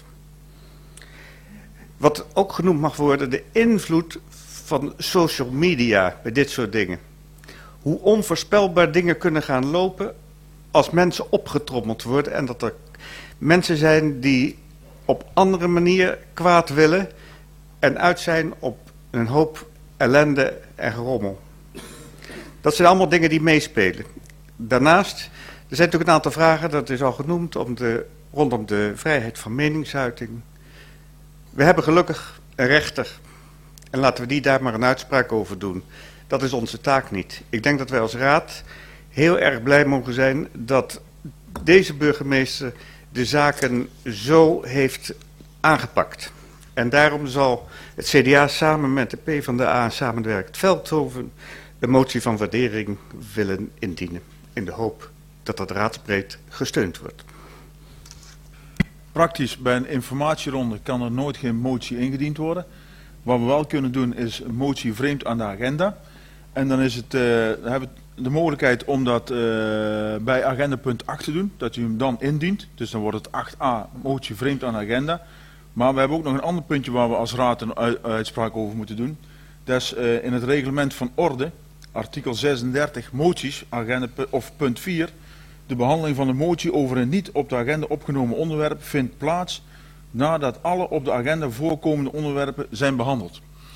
Wat ook genoemd mag worden, de invloed van social media bij dit soort dingen. Hoe onvoorspelbaar dingen kunnen gaan lopen als mensen opgetrommeld worden en dat er mensen zijn die op andere manier kwaad willen en uit zijn op een hoop ellende en gerommel. Dat zijn allemaal dingen die meespelen. Daarnaast, er zijn natuurlijk een aantal vragen, dat is al genoemd, rondom de vrijheid van meningsuiting. We hebben gelukkig een rechter en laten we die daar maar een uitspraak over doen. Dat is onze taak niet. Ik denk dat wij als raad heel erg blij mogen zijn dat deze burgemeester de zaken zo heeft aangepakt. En daarom zal het CDA samen met de PvdA samenwerkt Veldhoven een motie van waardering willen indienen. In de hoop dat dat raadsbreed gesteund wordt. Praktisch bij een informatieronde kan er nooit geen motie ingediend worden. Wat we wel kunnen doen is een motie vreemd aan de agenda. En dan is dan hebben we de mogelijkheid om dat bij agenda punt 8 te doen. Dat u hem dan indient. Dus dan wordt het 8a motie vreemd aan de agenda. Maar we hebben ook nog een ander puntje waar we als raad een uitspraak over moeten doen. Dat is in het reglement van orde, artikel 36, moties, agenda of punt 4. De behandeling van de motie over een niet op de agenda opgenomen onderwerp vindt plaats nadat alle op de agenda voorkomende onderwerpen zijn behandeld.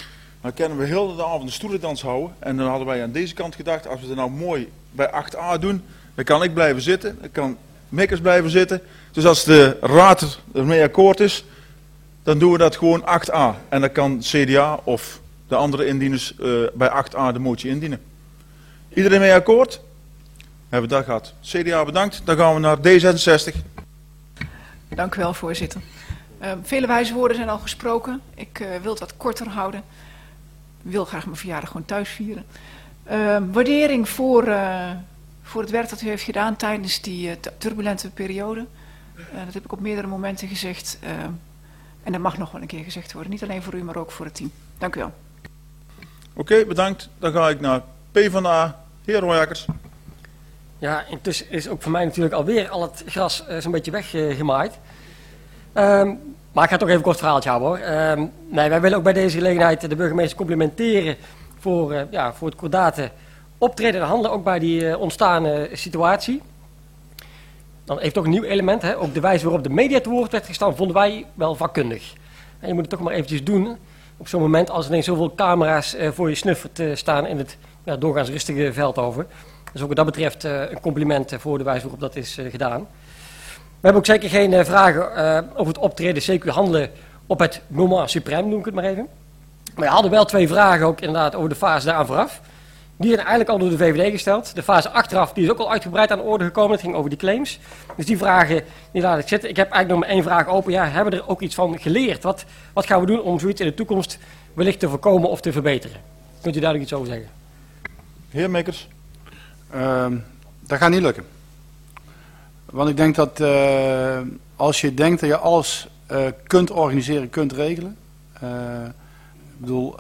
Dan kunnen we heel de avond een stoelendans houden. En dan hadden wij aan deze kant gedacht, als we het nou mooi bij 8a doen, dan kan ik blijven zitten, dan kan Mikkers blijven zitten. Dus als de raad ermee akkoord is, dan doen we dat gewoon 8a. En dan kan CDA of de andere indieners bij 8a de motie indienen. Iedereen mee akkoord? Hebben we dat gehad. CDA bedankt. Dan gaan we naar D66. Dank u wel, voorzitter. Vele wijze woorden zijn al gesproken. Ik wil het wat korter houden. Ik wil graag mijn verjaardag gewoon thuis vieren. Waardering voor het werk dat u heeft gedaan tijdens die turbulente periode. Dat heb ik op meerdere momenten gezegd. En dat mag nog wel een keer gezegd worden. Niet alleen voor u, maar ook voor het team. Dank u wel. Oké, bedankt. Dan ga ik naar PvdA. Heer Royakkers. Ja, intussen is ook voor mij natuurlijk alweer al het gras zo'n beetje weggemaaid. Maar ik ga toch even een kort verhaaltje houden hoor. Nee, wij willen ook bij deze gelegenheid de burgemeester complimenteren voor het kordate optreden en handelen, ook bij die ontstane situatie. Dan heeft ook een nieuw element, hè? Ook de wijze waarop de media te woord werd gestaan, vonden wij wel vakkundig. En je moet het toch maar eventjes doen op zo'n moment als er ineens zoveel camera's voor je snuffert staan in het doorgaans rustige Veldhoven. Dus ook wat dat betreft een compliment voor de wijze waarop dat is gedaan. We hebben ook zeker geen vragen over het optreden, CQ handelen op het moment suprême, noem ik het maar even. Maar we hadden wel 2 vragen ook inderdaad over de fase daaraan vooraf. Die zijn eigenlijk al door de VVD gesteld. De fase achteraf die is ook al uitgebreid aan de orde gekomen. Het ging over die claims. Dus die vragen die laat ik zitten. Ik heb eigenlijk nog maar 1 vraag open. Ja, hebben we er ook iets van geleerd? Wat gaan we doen om zoiets in de toekomst wellicht te voorkomen of te verbeteren? Kunt u daar nog iets over zeggen? Heer Mikkers. Dat gaat niet lukken. Want ik denk dat als je denkt dat je alles kunt organiseren, kunt regelen. Ik bedoel,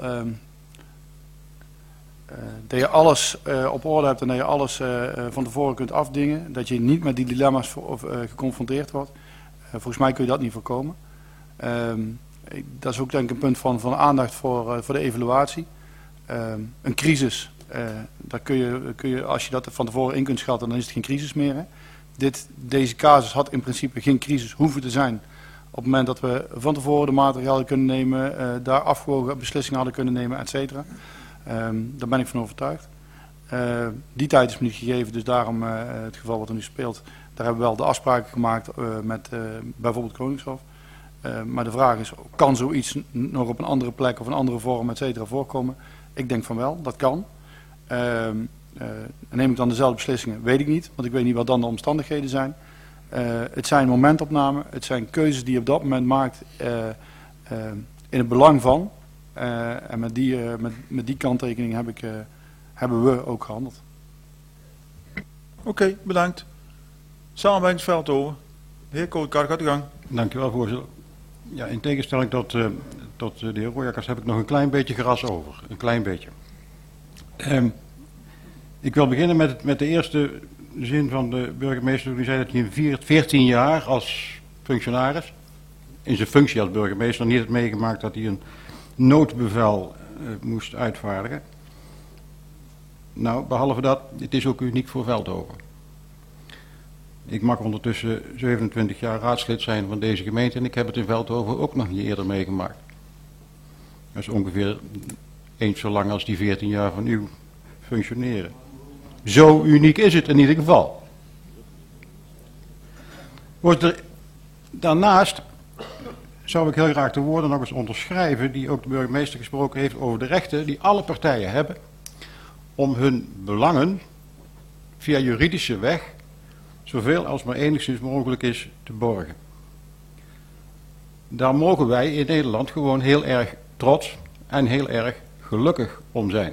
dat je alles op orde hebt en dat je alles van tevoren kunt afdingen. Dat je niet met die dilemma's geconfronteerd wordt. Volgens mij kun je dat niet voorkomen. Dat is ook denk ik een punt van aandacht voor de evaluatie. Een crisis, daar kun je, als je dat van tevoren in kunt schatten, dan is het geen crisis meer. Hè? Deze casus had in principe geen crisis hoeven te zijn. Op het moment dat we van tevoren de maatregelen kunnen nemen, daar afgewogen beslissingen hadden kunnen nemen, et cetera. Daar ben ik van overtuigd. Die tijd is me niet gegeven, dus daarom het geval wat er nu speelt. Daar hebben we wel de afspraken gemaakt met bijvoorbeeld Koningshof. Maar de vraag is, kan zoiets nog op een andere plek of een andere vorm, et cetera, voorkomen? Ik denk van wel, dat kan. Neem ik dan dezelfde beslissingen? Weet ik niet, want ik weet niet wat dan de omstandigheden zijn. Het zijn momentopnamen, het zijn keuzes die je op dat moment maakt in het belang van. En met die kanttekening hebben we ook gehandeld. Oké, bedankt. Samenwerkingsveld over. De heer Koolkar, gaat u gang. Dank u wel, voorzitter. Ja, in tegenstelling tot de heer Royakkers heb ik nog een klein beetje gras over. Een klein beetje. Ik wil beginnen met de eerste zin van de burgemeester. Die zei dat hij 14 jaar als functionaris, in zijn functie als burgemeester, niet heeft meegemaakt dat hij een noodbevel moest uitvaardigen. Nou, behalve dat, het is ook uniek voor Veldhoven. Ik mag ondertussen 27 jaar raadslid zijn van deze gemeente en ik heb het in Veldhoven ook nog niet eerder meegemaakt. Dat is ongeveer eens zo lang als die 14 jaar van uw functioneren. Zo uniek is het in ieder geval. Daarnaast zou ik heel graag de woorden nog eens onderschrijven die ook de burgemeester gesproken heeft over de rechten die alle partijen hebben om hun belangen via juridische weg zoveel als maar enigszins mogelijk is te borgen. Daar mogen wij in Nederland gewoon heel erg trots en heel erg gelukkig om zijn.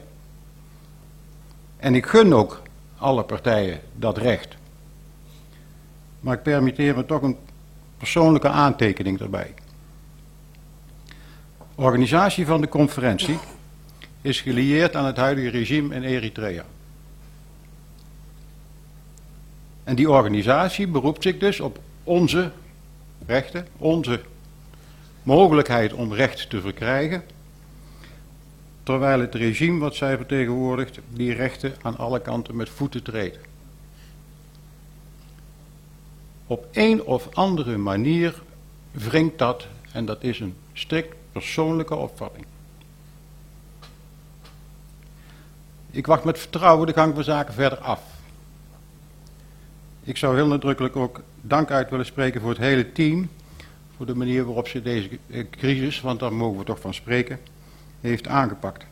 En ik gun ook alle partijen dat recht. Maar ik permitteer me toch een persoonlijke aantekening daarbij. De organisatie van de conferentie is gelieerd aan het huidige regime in Eritrea. En die organisatie beroept zich dus op onze rechten, onze mogelijkheid om recht te verkrijgen, terwijl het regime wat zij vertegenwoordigt die rechten aan alle kanten met voeten treedt. Op een of andere manier wringt dat, en dat is een strikt persoonlijke opvatting, Ik wacht met vertrouwen de gang van zaken verder af. Ik zou heel nadrukkelijk ook dank uit willen spreken voor het hele team, voor de manier waarop ze deze crisis, want daar mogen we toch van spreken, heeft aangepakt.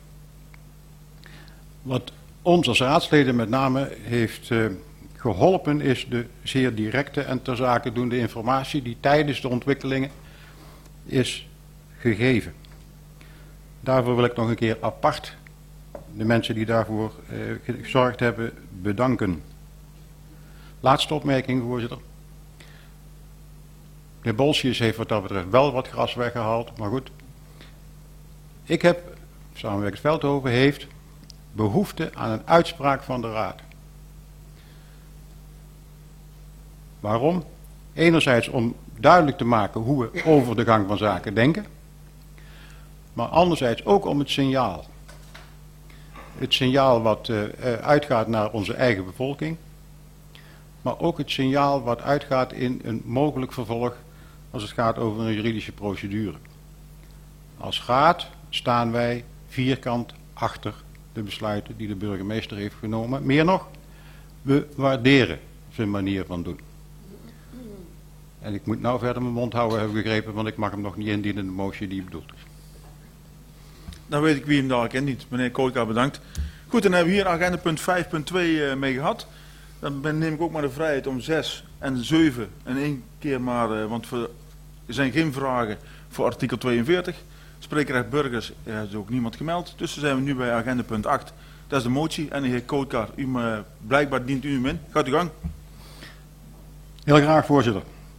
Wat ons als raadsleden met name heeft geholpen is de zeer directe en ter zake doende informatie die tijdens de ontwikkelingen is gegeven. Daarvoor wil ik nog een keer apart de mensen die daarvoor gezorgd hebben bedanken. Laatste opmerking, voorzitter. De heer Bolsius heeft wat dat betreft wel wat gras weggehaald, maar goed. Ik heb, samenwerkend Veldhoven heeft behoefte aan een uitspraak van de Raad. Waarom? Enerzijds om duidelijk te maken hoe we over de gang van zaken denken, maar anderzijds ook om het signaal. Het signaal wat uitgaat naar onze eigen bevolking, maar ook het signaal wat uitgaat in een mogelijk vervolg als het gaat over een juridische procedure. Als raad staan wij vierkant achter de besluiten die de burgemeester heeft genomen. Meer nog, we waarderen zijn manier van doen. En ik moet nou verder mijn mond houden, heb ik begrepen, want ik mag hem nog niet indienen, de motie die bedoeld is. Dan weet ik wie hem dadelijk indient. Meneer Koolka, bedankt. Goed, dan hebben we hier agenda punt 5.2 mee gehad. Dan neem ik ook maar de vrijheid om 6 en 7 en 1 keer maar, want er zijn geen vragen voor artikel 42. Spreekrecht burgers, er is ook niemand gemeld. Dus dan zijn we nu bij agenda punt 8. Dat is de motie. En de heer Koolka, blijkbaar dient u hem in. Gaat u gang. Heel graag, voorzitter.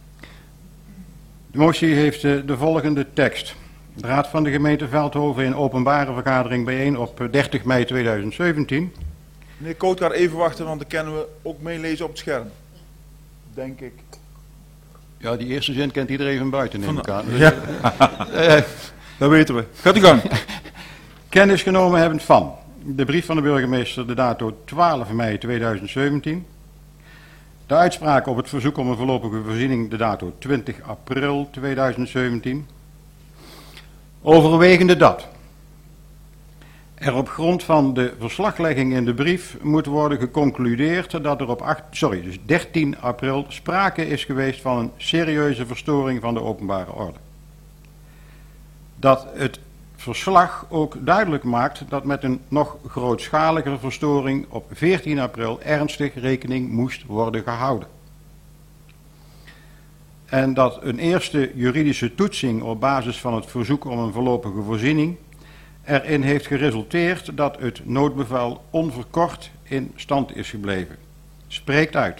De motie heeft de volgende tekst. De Raad van de gemeente Veldhoven in openbare vergadering bijeen op 30 mei 2017. Meneer Koolka, even wachten, want dan kunnen we ook meelezen op het scherm. Denk ik. Ja, die eerste zin kent iedereen van buiten, neem ik aan. Ja, dat weten we. Gaat u gang. Kennis genomen hebbend van de brief van de burgemeester, de dato 12 mei 2017. De uitspraak op het verzoek om een voorlopige voorziening, de dato 20 april 2017. Overwegende dat er op grond van de verslaglegging in de brief moet worden geconcludeerd dat er op 13 april sprake is geweest van een serieuze verstoring van de openbare orde. Dat het verslag ook duidelijk maakt dat met een nog grootschaligere verstoring op 14 april ernstig rekening moest worden gehouden. En dat een eerste juridische toetsing op basis van het verzoek om een voorlopige voorziening erin heeft geresulteerd dat het noodbevel onverkort in stand is gebleven. Spreekt uit.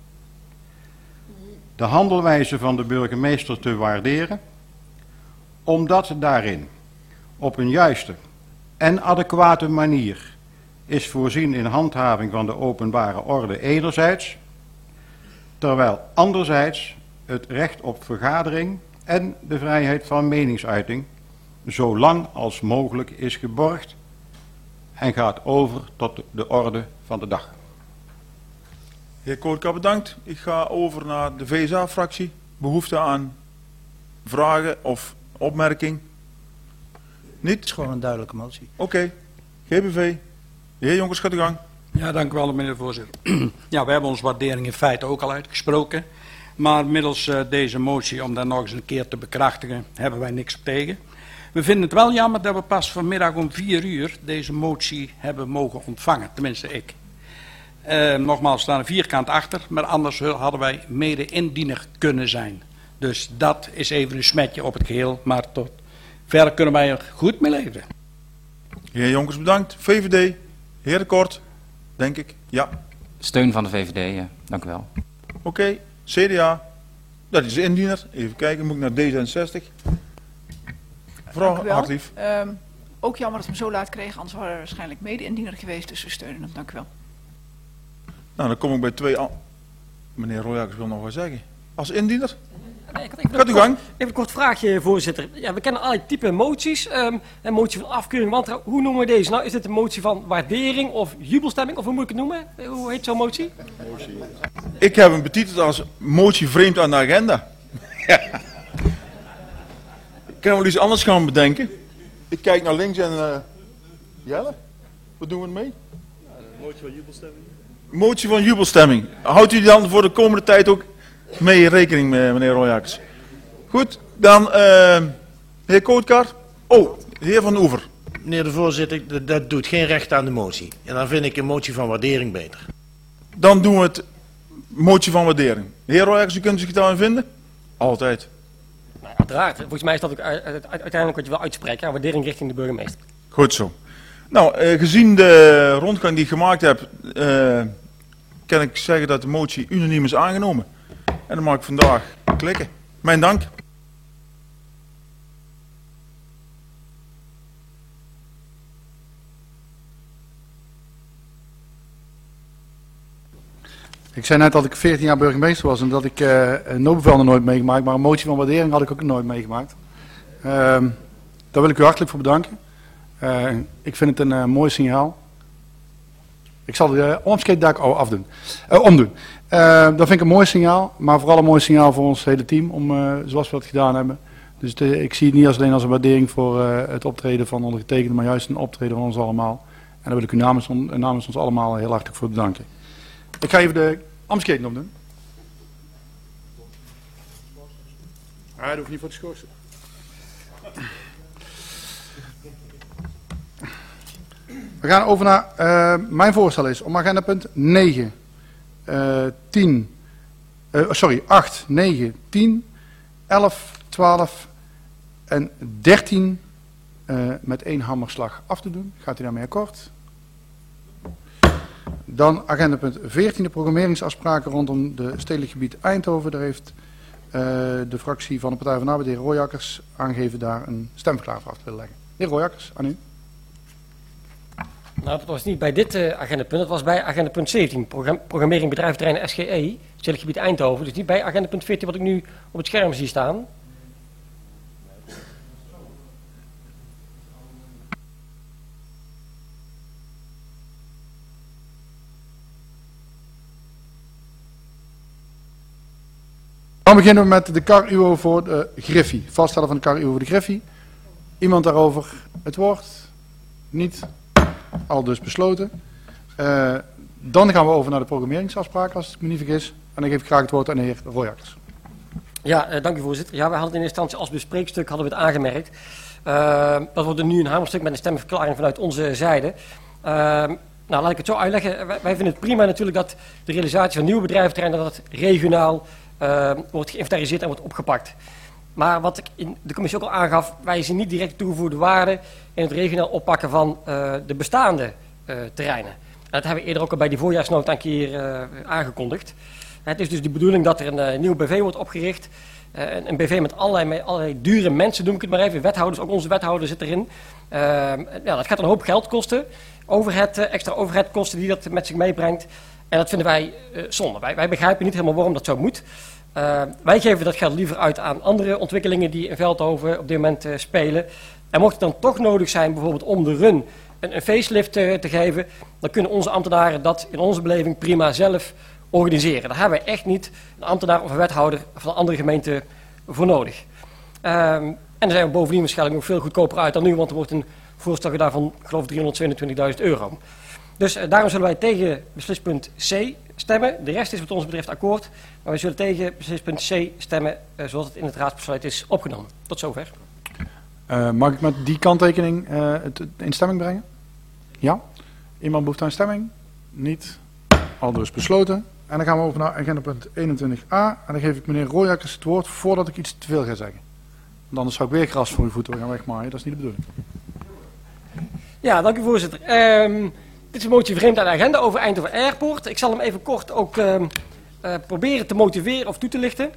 De handelwijze van de burgemeester te waarderen, omdat daarin op een juiste en adequate manier is voorzien in handhaving van de openbare orde enerzijds, terwijl anderzijds het recht op vergadering en de vrijheid van meningsuiting zo lang als mogelijk is geborgd en gaat over tot de orde van de dag. Heer Koolka, bedankt. Ik ga over naar de VSA-fractie. Behoefte aan vragen of opmerking? Niet? Het is gewoon een duidelijke motie. Oké. GBV. De heer Jonkers, gaat u gang. Ja, dank u wel, meneer de voorzitter. Ja, we hebben onze waardering in feite ook al uitgesproken. Maar middels deze motie, om dat nog eens een keer te bekrachtigen, hebben wij niks op tegen. We vinden het wel jammer dat we pas vanmiddag om 4 uur deze motie hebben mogen ontvangen. Tenminste, ik. Nogmaals, we staan er vierkant achter, maar anders hadden wij mede-indiener kunnen zijn. Dus dat is even een smetje op het geheel, maar tot verder kunnen wij er goed mee leven. Heer Jonkers, bedankt. VVD. Heer de Kort, denk ik. Ja. Steun van de VVD, ja. Dank u wel. Oké. CDA. Dat is de indiener. Even kijken, moet ik naar D66. Mevrouw Hartlief. Ook jammer dat we hem zo laat kregen, anders waren we waarschijnlijk mede-indiener geweest, dus we steunen hem. Dank u wel. Nou, dan kom ik bij 2 Meneer Royakkers wil nog wat zeggen. Als indiener? Nee, Gaat u gang. Even een kort vraagje, voorzitter. Ja, we kennen allerlei type moties. Een motie van afkeuring, wantrouwen. Hoe noemen we deze? Nou, is dit een motie van waardering of jubelstemming? Of hoe moet ik het noemen? Hoe heet zo'n motie? Ik heb hem betiteld als motie vreemd aan de agenda. Ja. Ik kan wel iets anders gaan bedenken. Ik kijk naar links en... Jelle? Wat doen we ermee? Motie van jubelstemming. Houdt u dan voor de komende tijd ook mee rekening, meneer Royakkers? Goed, dan heer Kootkar. Oh, heer Van Oever. Meneer de voorzitter, dat doet geen recht aan de motie. En dan vind ik een motie van waardering beter. Dan doen we het motie van waardering. Heer Royakkers, u kunt zich daarin vinden? Altijd. Nou, uiteraard. Volgens mij is dat ook uiteindelijk wat je wil uitspreken. Ja, waardering richting de burgemeester. Goed zo. Nou, gezien de rondgang die ik gemaakt heb, kan ik zeggen dat de motie unaniem is aangenomen. En dan mag ik vandaag klikken. Mijn dank. Ik zei net dat ik 14 jaar burgemeester was en dat ik een noodbevel nog nooit meegemaakt, maar een motie van waardering had ik ook nooit meegemaakt. Daar wil ik u hartelijk voor bedanken. Ik vind het een mooi signaal. Ik zal de omskeetdak omdoen. Dat vind ik een mooi signaal, maar vooral een mooi signaal voor ons hele team, zoals we dat gedaan hebben. Dus ik zie het niet alleen als een waardering voor het optreden van ondergetekende, maar juist een optreden van ons allemaal. En daar wil ik u namens ons allemaal heel hartelijk voor bedanken. Ik ga even de ambtsketen opdoen. Dat hoeft niet voor te schorsen. We gaan over naar, mijn voorstel is om agendapunt 9, 8, 9, 10, 11, 12 en 13 met één hamerslag af te doen. Gaat u daarmee akkoord? Dan agendapunt 14, de programmeringsafspraken rondom de stedelijk gebied Eindhoven. Daar heeft de fractie van de Partij van de Arbeid, de heer Royakkers, aangegeven daar een stemverklaring voor af te willen leggen. De heer Royakkers, aan u. Nou, dat was niet bij dit agendapunt, dat was bij agendapunt 17, programmering bedrijventerreinen SGE, stedelijk gebied Eindhoven. Dus niet bij agendapunt 14 wat ik nu op het scherm zie staan. Dan beginnen we met de CAR-UO voor de Griffie. Vaststellen van de CAR-UO voor de Griffie. Iemand daarover het woord? Niet? Al dus besloten. Dan gaan we over naar de programmeringsafspraken, als ik me niet vergis. En dan geef ik graag het woord aan de heer Royakkers. Ja, dank u voorzitter. Ja, we hadden het in eerste instantie als bespreekstuk hadden we het aangemerkt. Dat wordt nu een hamerstuk met een stemverklaring vanuit onze zijde. Nou, laat ik het zo uitleggen. Wij vinden het prima natuurlijk dat de realisatie van nieuwe bedrijventerreinen dat het regionaal wordt geïnventariseerd en wordt opgepakt. Maar wat ik in de commissie ook al aangaf, wij zien niet direct toegevoegde waarde in het regionaal oppakken van de bestaande terreinen. En dat hebben we eerder ook al bij die voorjaarsnota een keer aangekondigd. Het is dus de bedoeling dat er een nieuw BV wordt opgericht. Een BV met allerlei dure mensen, noem ik het maar even. Wethouders, ook onze wethouder zit erin. Dat gaat een hoop geld kosten. Extra overheadkosten die dat met zich meebrengt. En dat vinden wij zonde. Wij begrijpen niet helemaal waarom dat zo moet. Wij geven dat geld liever uit aan andere ontwikkelingen die in Veldhoven op dit moment spelen. En mocht het dan toch nodig zijn, bijvoorbeeld om de run een facelift te geven, dan kunnen onze ambtenaren dat in onze beleving prima zelf organiseren. Daar hebben we echt niet een ambtenaar of een wethouder van een andere gemeente voor nodig. En dan zijn we bovendien waarschijnlijk nog veel goedkoper uit dan nu, want er wordt een voorstel gedaan van, ik geloof, €322.000. Dus daarom zullen wij tegen beslispunt C stemmen. De rest is wat ons betreft akkoord. Maar wij zullen tegen beslispunt C stemmen zoals het in het raadsbesluit is opgenomen. Tot zover. Mag ik met die kanttekening het in stemming brengen? Ja? Iemand behoeft aan stemming? Niet? Al dus besloten. En dan gaan we over naar agendapunt 21a. En dan geef ik meneer Royakkers het woord voordat ik iets te veel ga zeggen. Want anders zou ik weer gras voor uw voeten gaan wegmaaien. Dat is niet de bedoeling. Ja, dank u voorzitter. Dit is een motie vreemd aan de agenda over Eindhoven Airport. Ik zal hem even kort ook proberen te motiveren of toe te lichten.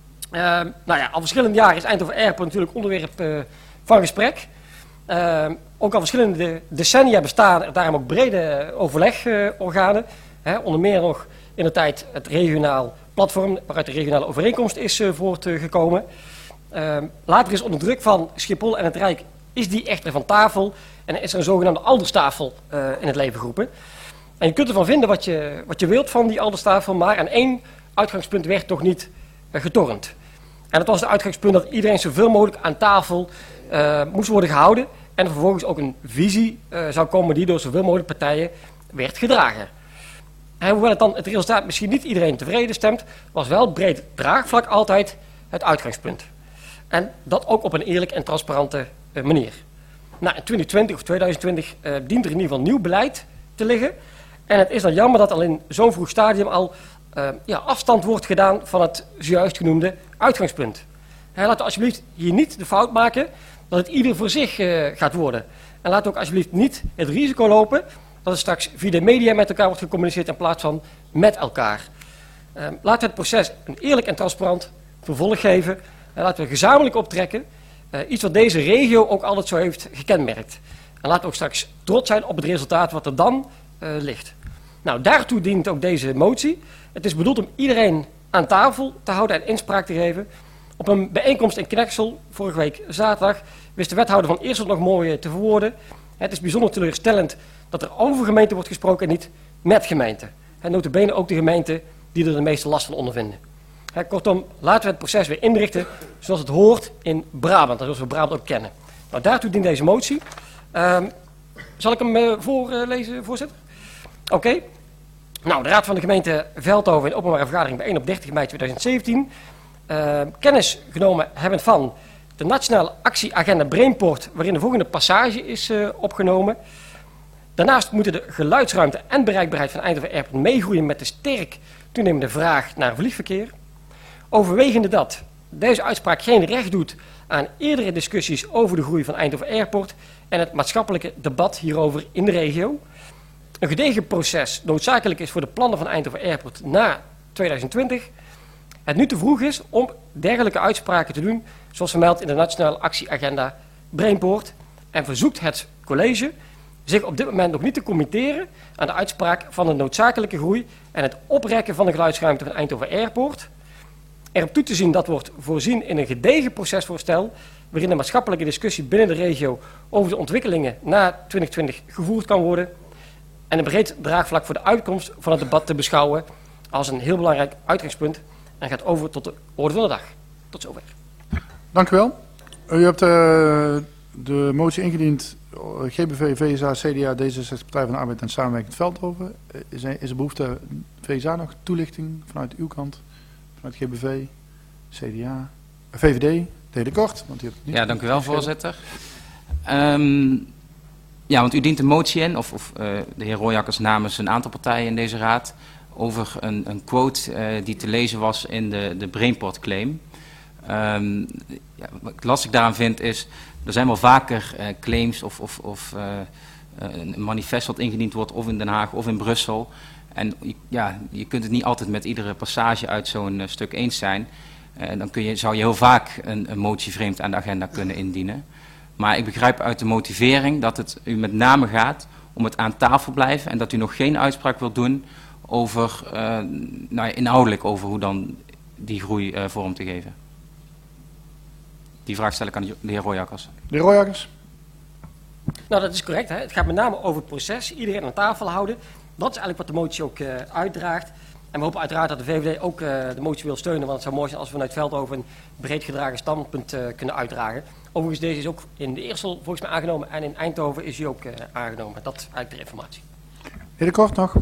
Al verschillende jaren is Eindhoven Airport natuurlijk onderwerp van gesprek. Ook al verschillende decennia bestaan er daarom ook brede overlegorganen. Onder meer nog in de tijd het regionaal platform waaruit de regionale overeenkomst is voortgekomen. Later is onder druk van Schiphol en het Rijk is die echter van tafel en is er een zogenaamde Alderstafel in het leven geroepen. En je kunt ervan vinden wat je wilt van die Alderstafel, maar aan één uitgangspunt werd toch niet getornd. En dat was het uitgangspunt dat iedereen zoveel mogelijk aan tafel moest worden gehouden en er vervolgens ook een visie zou komen die door zoveel mogelijk partijen werd gedragen. En hoewel het resultaat misschien niet iedereen tevreden stemt, was wel breed draagvlak altijd het uitgangspunt. En dat ook op een eerlijk en transparante manier. Nou, in 2020 of 2020 dient er in ieder geval nieuw beleid te liggen. En het is dan jammer dat al in zo'n vroeg stadium al afstand wordt gedaan van het zojuist genoemde uitgangspunt. Laten we alsjeblieft hier niet de fout maken dat het ieder voor zich gaat worden. En laten we ook alsjeblieft niet het risico lopen dat het straks via de media met elkaar wordt gecommuniceerd in plaats van met elkaar. Laten we het proces een eerlijk en transparant vervolg geven. En laten we gezamenlijk optrekken. Iets wat deze regio ook altijd zo heeft gekenmerkt. En laten we ook straks trots zijn op het resultaat wat er dan ligt. Nou, daartoe dient ook deze motie. Het is bedoeld om iedereen aan tafel te houden en inspraak te geven. Op een bijeenkomst in Knexel, vorige week zaterdag, wist de wethouder van Eersel nog mooi te verwoorden. Het is bijzonder teleurstellend dat er over gemeenten wordt gesproken en niet met gemeenten. En nota bene ook de gemeenten die er de meeste last van ondervinden. Kortom, laten we het proces weer inrichten zoals het hoort in Brabant, zoals we Brabant ook kennen. Nou, daartoe dient deze motie. Zal ik hem voorlezen, voorzitter? Oké. Nou, de Raad van de gemeente Veldhoven in openbare vergadering bijeen op 30 mei 2017. Kennis genomen hebben van de Nationale Actieagenda Brainport, waarin de volgende passage is opgenomen. Daarnaast moeten de geluidsruimte en bereikbaarheid van Eindhoven Airport meegroeien met de sterk toenemende vraag naar vliegverkeer. Overwegende dat deze uitspraak geen recht doet aan eerdere discussies over de groei van Eindhoven Airport en het maatschappelijke debat hierover in de regio. Een gedegen proces noodzakelijk is voor de plannen van Eindhoven Airport na 2020. Het nu te vroeg is om dergelijke uitspraken te doen, zoals vermeld in de Nationale Actieagenda Brainport, en verzoekt het college zich op dit moment nog niet te committeren aan de uitspraak van de noodzakelijke groei en het oprekken van de geluidsruimte van Eindhoven Airport. Erop toe te zien dat wordt voorzien in een gedegen procesvoorstel waarin de maatschappelijke discussie binnen de regio over de ontwikkelingen na 2020 gevoerd kan worden en een breed draagvlak voor de uitkomst van het debat te beschouwen als een heel belangrijk uitgangspunt en gaat over tot de orde van de dag. Tot zover. Dank u wel. U hebt de motie ingediend, GBV, VSA, CDA, D66, Partij van de Arbeid en Samenwerkend Veldhoven. Is er behoefte, VSA nog, toelichting vanuit uw kant, vanuit GBV, CDA, VVD, de hele kort? Want u hebt niet dank u wel, voorzitter. Want u dient een motie in, of de heer Rooijakkers namens een aantal partijen in deze raad, over een quote die te lezen was in de Brainport claim. Wat ik lastig daaraan vind is, er zijn wel vaker claims of een manifest wat ingediend wordt, of in Den Haag of in Brussel. En je kunt het niet altijd met iedere passage uit zo'n stuk eens zijn. Dan zou je heel vaak een motie vreemd aan de agenda kunnen indienen. Maar ik begrijp uit de motivering dat het u met name gaat om het aan tafel blijven en dat u nog geen uitspraak wilt doen over, inhoudelijk over hoe dan die groei vorm te geven. Die vraag stel ik aan de heer Rooijakkers. De heer Rooijakkers? Nou, dat is correct. Hè? Het gaat met name over het proces, iedereen aan tafel houden. Dat is eigenlijk wat de motie ook uitdraagt. En we hopen uiteraard dat de VVD ook de motie wil steunen, want het zou mooi zijn als we vanuit Veldhoven een breed gedragen standpunt kunnen uitdragen. Overigens, deze is ook in de Eersel volgens mij aangenomen en in Eindhoven is die ook aangenomen. Dat is eigenlijk de informatie. Heer De Kort nog?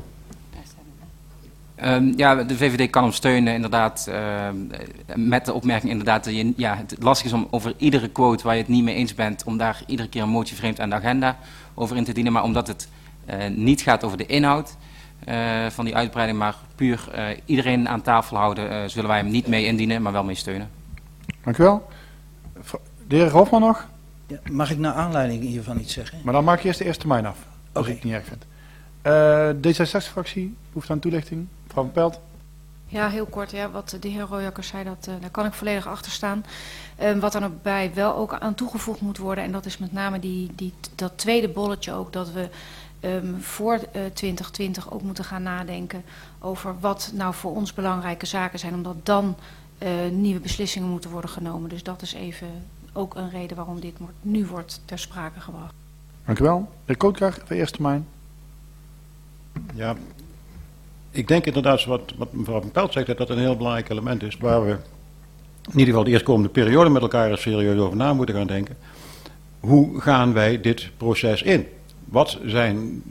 De VVD kan hem steunen inderdaad, met de opmerking inderdaad dat het lastig is om over iedere quote waar je het niet mee eens bent, om daar iedere keer een motie vreemd aan de agenda over in te dienen. Maar omdat het niet gaat over de inhoud van die uitbreiding, maar puur iedereen aan tafel houden, zullen wij hem niet mee indienen, maar wel mee steunen. Dank u wel. De heer Hofman nog? Ja, mag ik naar aanleiding hiervan iets zeggen? Maar dan maak je eerst de 1 termijn af, als ik het niet erg vind. D66-fractie, behoeft aan toelichting. Mevrouw Van Pelt. Ja, heel kort. Ja, wat de heer Rooijakkers zei, daar kan ik volledig achter staan. Wat dan erbij wel ook aan toegevoegd moet worden, en dat is met name dat tweede bolletje ook, dat we voor 2020 ook moeten gaan nadenken over wat nou voor ons belangrijke zaken zijn, omdat dan nieuwe beslissingen moeten worden genomen. Dus dat is even ook een reden waarom dit nu wordt ter sprake gebracht. Dank u wel. De heer Kootkaar, voor de 1 termijn. Ja, ik denk inderdaad, wat mevrouw Van Pelt zegt, dat dat een heel belangrijk element is, waar we in ieder geval de eerstkomende periode met elkaar eens serieus over na moeten gaan denken. Hoe gaan wij dit proces in? Wat zijn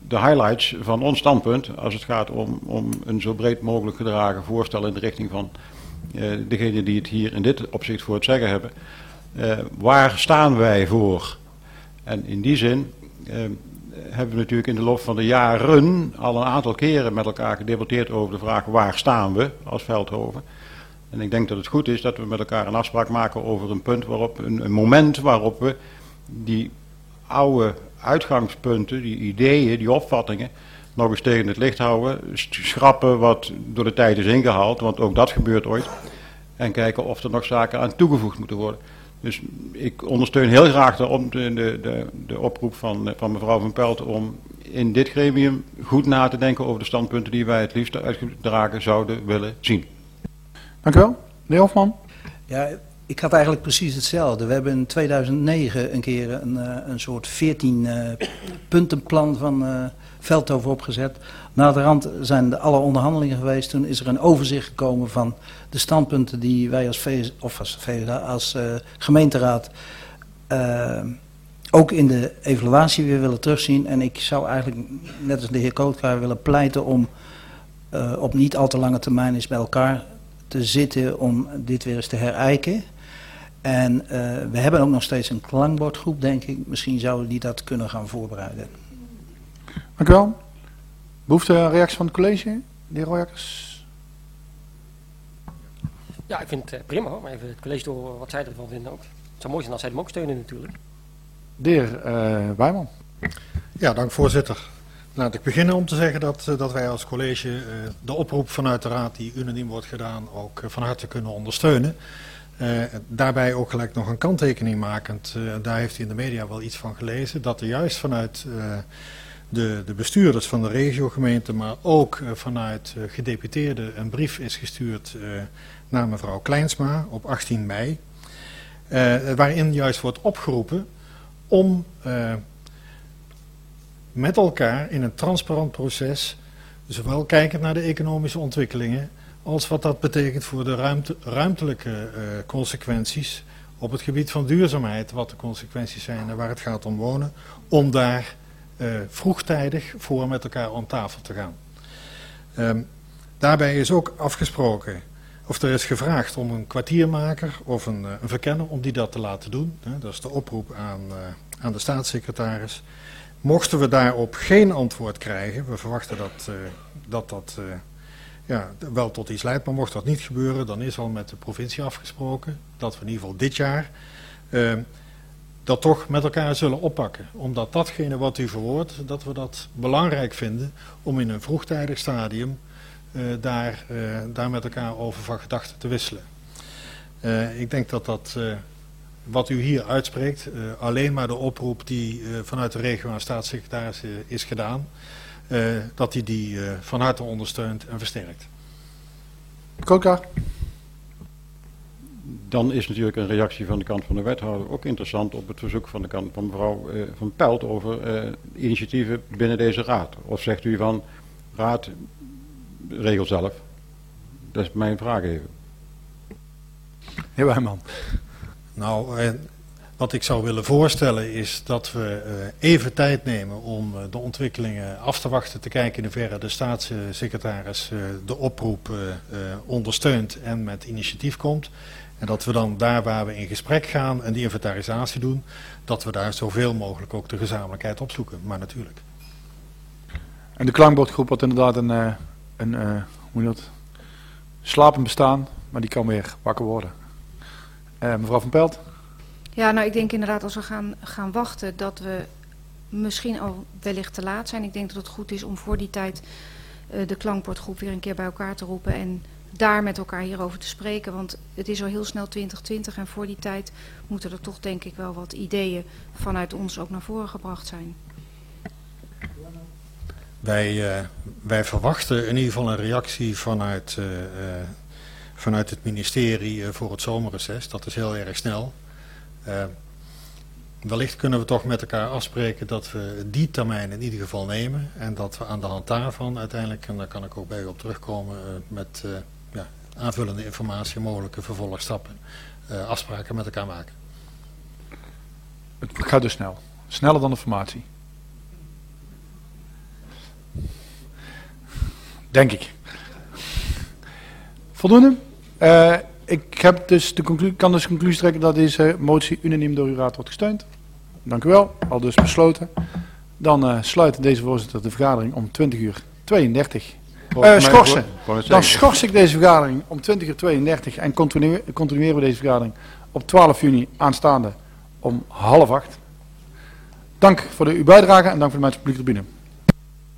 de highlights van ons standpunt als het gaat om een zo breed mogelijk gedragen voorstel in de richting van degene die het hier in dit opzicht voor het zeggen hebben. Waar staan wij voor? En in die zin hebben we natuurlijk in de loop van de jaren al een aantal keren met elkaar gedebatteerd over de vraag waar staan we als Veldhoven. En ik denk dat het goed is dat we met elkaar een afspraak maken over een punt waarop, een moment waarop we die oude uitgangspunten, die ideeën, die opvattingen nog eens tegen het licht houden, schrappen wat door de tijd is ingehaald, want ook dat gebeurt ooit, en kijken of er nog zaken aan toegevoegd moeten worden. Dus ik ondersteun heel graag de oproep van mevrouw Van Pelt om in dit gremium goed na te denken over de standpunten die wij het liefst uitgedragen zouden willen zien. Dank u wel. De heer Hofman. Ja, ik had eigenlijk precies hetzelfde. We hebben in 2009 een keer een soort 14-puntenplan van Veldhoven opgezet. Naderhand zijn er alle onderhandelingen geweest. Toen is er een overzicht gekomen van de standpunten die wij als gemeenteraad ook in de evaluatie weer willen terugzien. En ik zou eigenlijk, net als de heer Kootkaar, willen pleiten om op niet al te lange termijn eens bij elkaar te zitten om dit weer eens te herijken. En we hebben ook nog steeds een klankbordgroep, denk ik. Misschien zouden die dat kunnen gaan voorbereiden. Dank u wel. Behoefte aan reactie van het college? De heer Royakkers. Ja, ik vind het prima hoor. Maar even het college door wat zij ervan vinden ook. Het zou mooi zijn als zij hem ook steunen natuurlijk. De heer Wijman. Ja, dank voorzitter. Laat ik beginnen om te zeggen dat wij als college de oproep vanuit de raad die unaniem wordt gedaan ook van harte kunnen ondersteunen. Daarbij ook gelijk nog een kanttekening makend, daar heeft u in de media wel iets van gelezen, dat er juist vanuit de bestuurders van de regiogemeente, maar ook vanuit gedeputeerden een brief is gestuurd naar mevrouw Kleinsma op 18 mei. Waarin juist wordt opgeroepen om met elkaar in een transparant proces, zowel kijkend naar de economische ontwikkelingen, als wat dat betekent voor de ruimtelijke consequenties op het gebied van duurzaamheid, wat de consequenties zijn en waar het gaat om wonen, om daar vroegtijdig voor met elkaar om tafel te gaan. Daarbij is ook afgesproken, of er is gevraagd om een kwartiermaker of een verkenner om die dat te laten doen. Dat is de oproep aan de staatssecretaris. Mochten we daarop geen antwoord krijgen, we verwachten dat wel tot iets leidt, maar mocht dat niet gebeuren, dan is al met de provincie afgesproken dat we in ieder geval dit jaar dat toch met elkaar zullen oppakken. Omdat datgene wat u verwoordt, dat we dat belangrijk vinden om in een vroegtijdig stadium daar met elkaar over van gedachten te wisselen. Ik denk dat wat u hier uitspreekt, alleen maar de oproep die vanuit de regio aan staatssecretaris is gedaan, dat hij die van harte ondersteunt en versterkt. Kootkaar. Dan is natuurlijk een reactie van de kant van de wethouder ook interessant op het verzoek van de kant van mevrouw Van Pelt over initiatieven binnen deze raad. Of zegt u van, raad, regel zelf? Dat is mijn vraag even. Heer Wijman. Nou, wat ik zou willen voorstellen is dat we even tijd nemen om de ontwikkelingen af te wachten, te kijken in hoeverre de staatssecretaris de oproep ondersteunt en met initiatief komt. En dat we dan daar waar we in gesprek gaan en die inventarisatie doen, dat we daar zoveel mogelijk ook de gezamenlijkheid opzoeken. Maar natuurlijk. En de klankbordgroep had inderdaad hoe moet je dat? Slapend bestaan, maar die kan weer wakker worden. Mevrouw Van Pelt. Ja, nou ik denk inderdaad als we gaan wachten dat we misschien al wellicht te laat zijn. Ik denk dat het goed is om voor die tijd de klankbordgroep weer een keer bij elkaar te roepen en daar met elkaar hierover te spreken. Want het is al heel snel 2020 en voor die tijd moeten er toch denk ik wel wat ideeën vanuit ons ook naar voren gebracht zijn. Wij verwachten in ieder geval een reactie vanuit het ministerie voor het zomerreces. Dat is heel erg snel. Wellicht kunnen we toch met elkaar afspreken dat we die termijn in ieder geval nemen. En dat we aan de hand daarvan uiteindelijk, en daar kan ik ook bij u op terugkomen, met aanvullende informatie en mogelijke vervolgstappen, afspraken met elkaar maken. Het gaat dus snel. Sneller dan de formatie. Denk ik. Voldoende? Ik heb dus kan dus de conclusie trekken dat deze motie unaniem door uw raad wordt gesteund. Dank u wel. Al dus besloten. Dan sluit deze voorzitter de vergadering om 20:32. Schorsen. Dan schors ik deze vergadering om 20:32 en continueren we deze vergadering op 12 juni aanstaande om 7:30. Dank voor uw bijdrage en dank voor de mensen op de publieke tribune.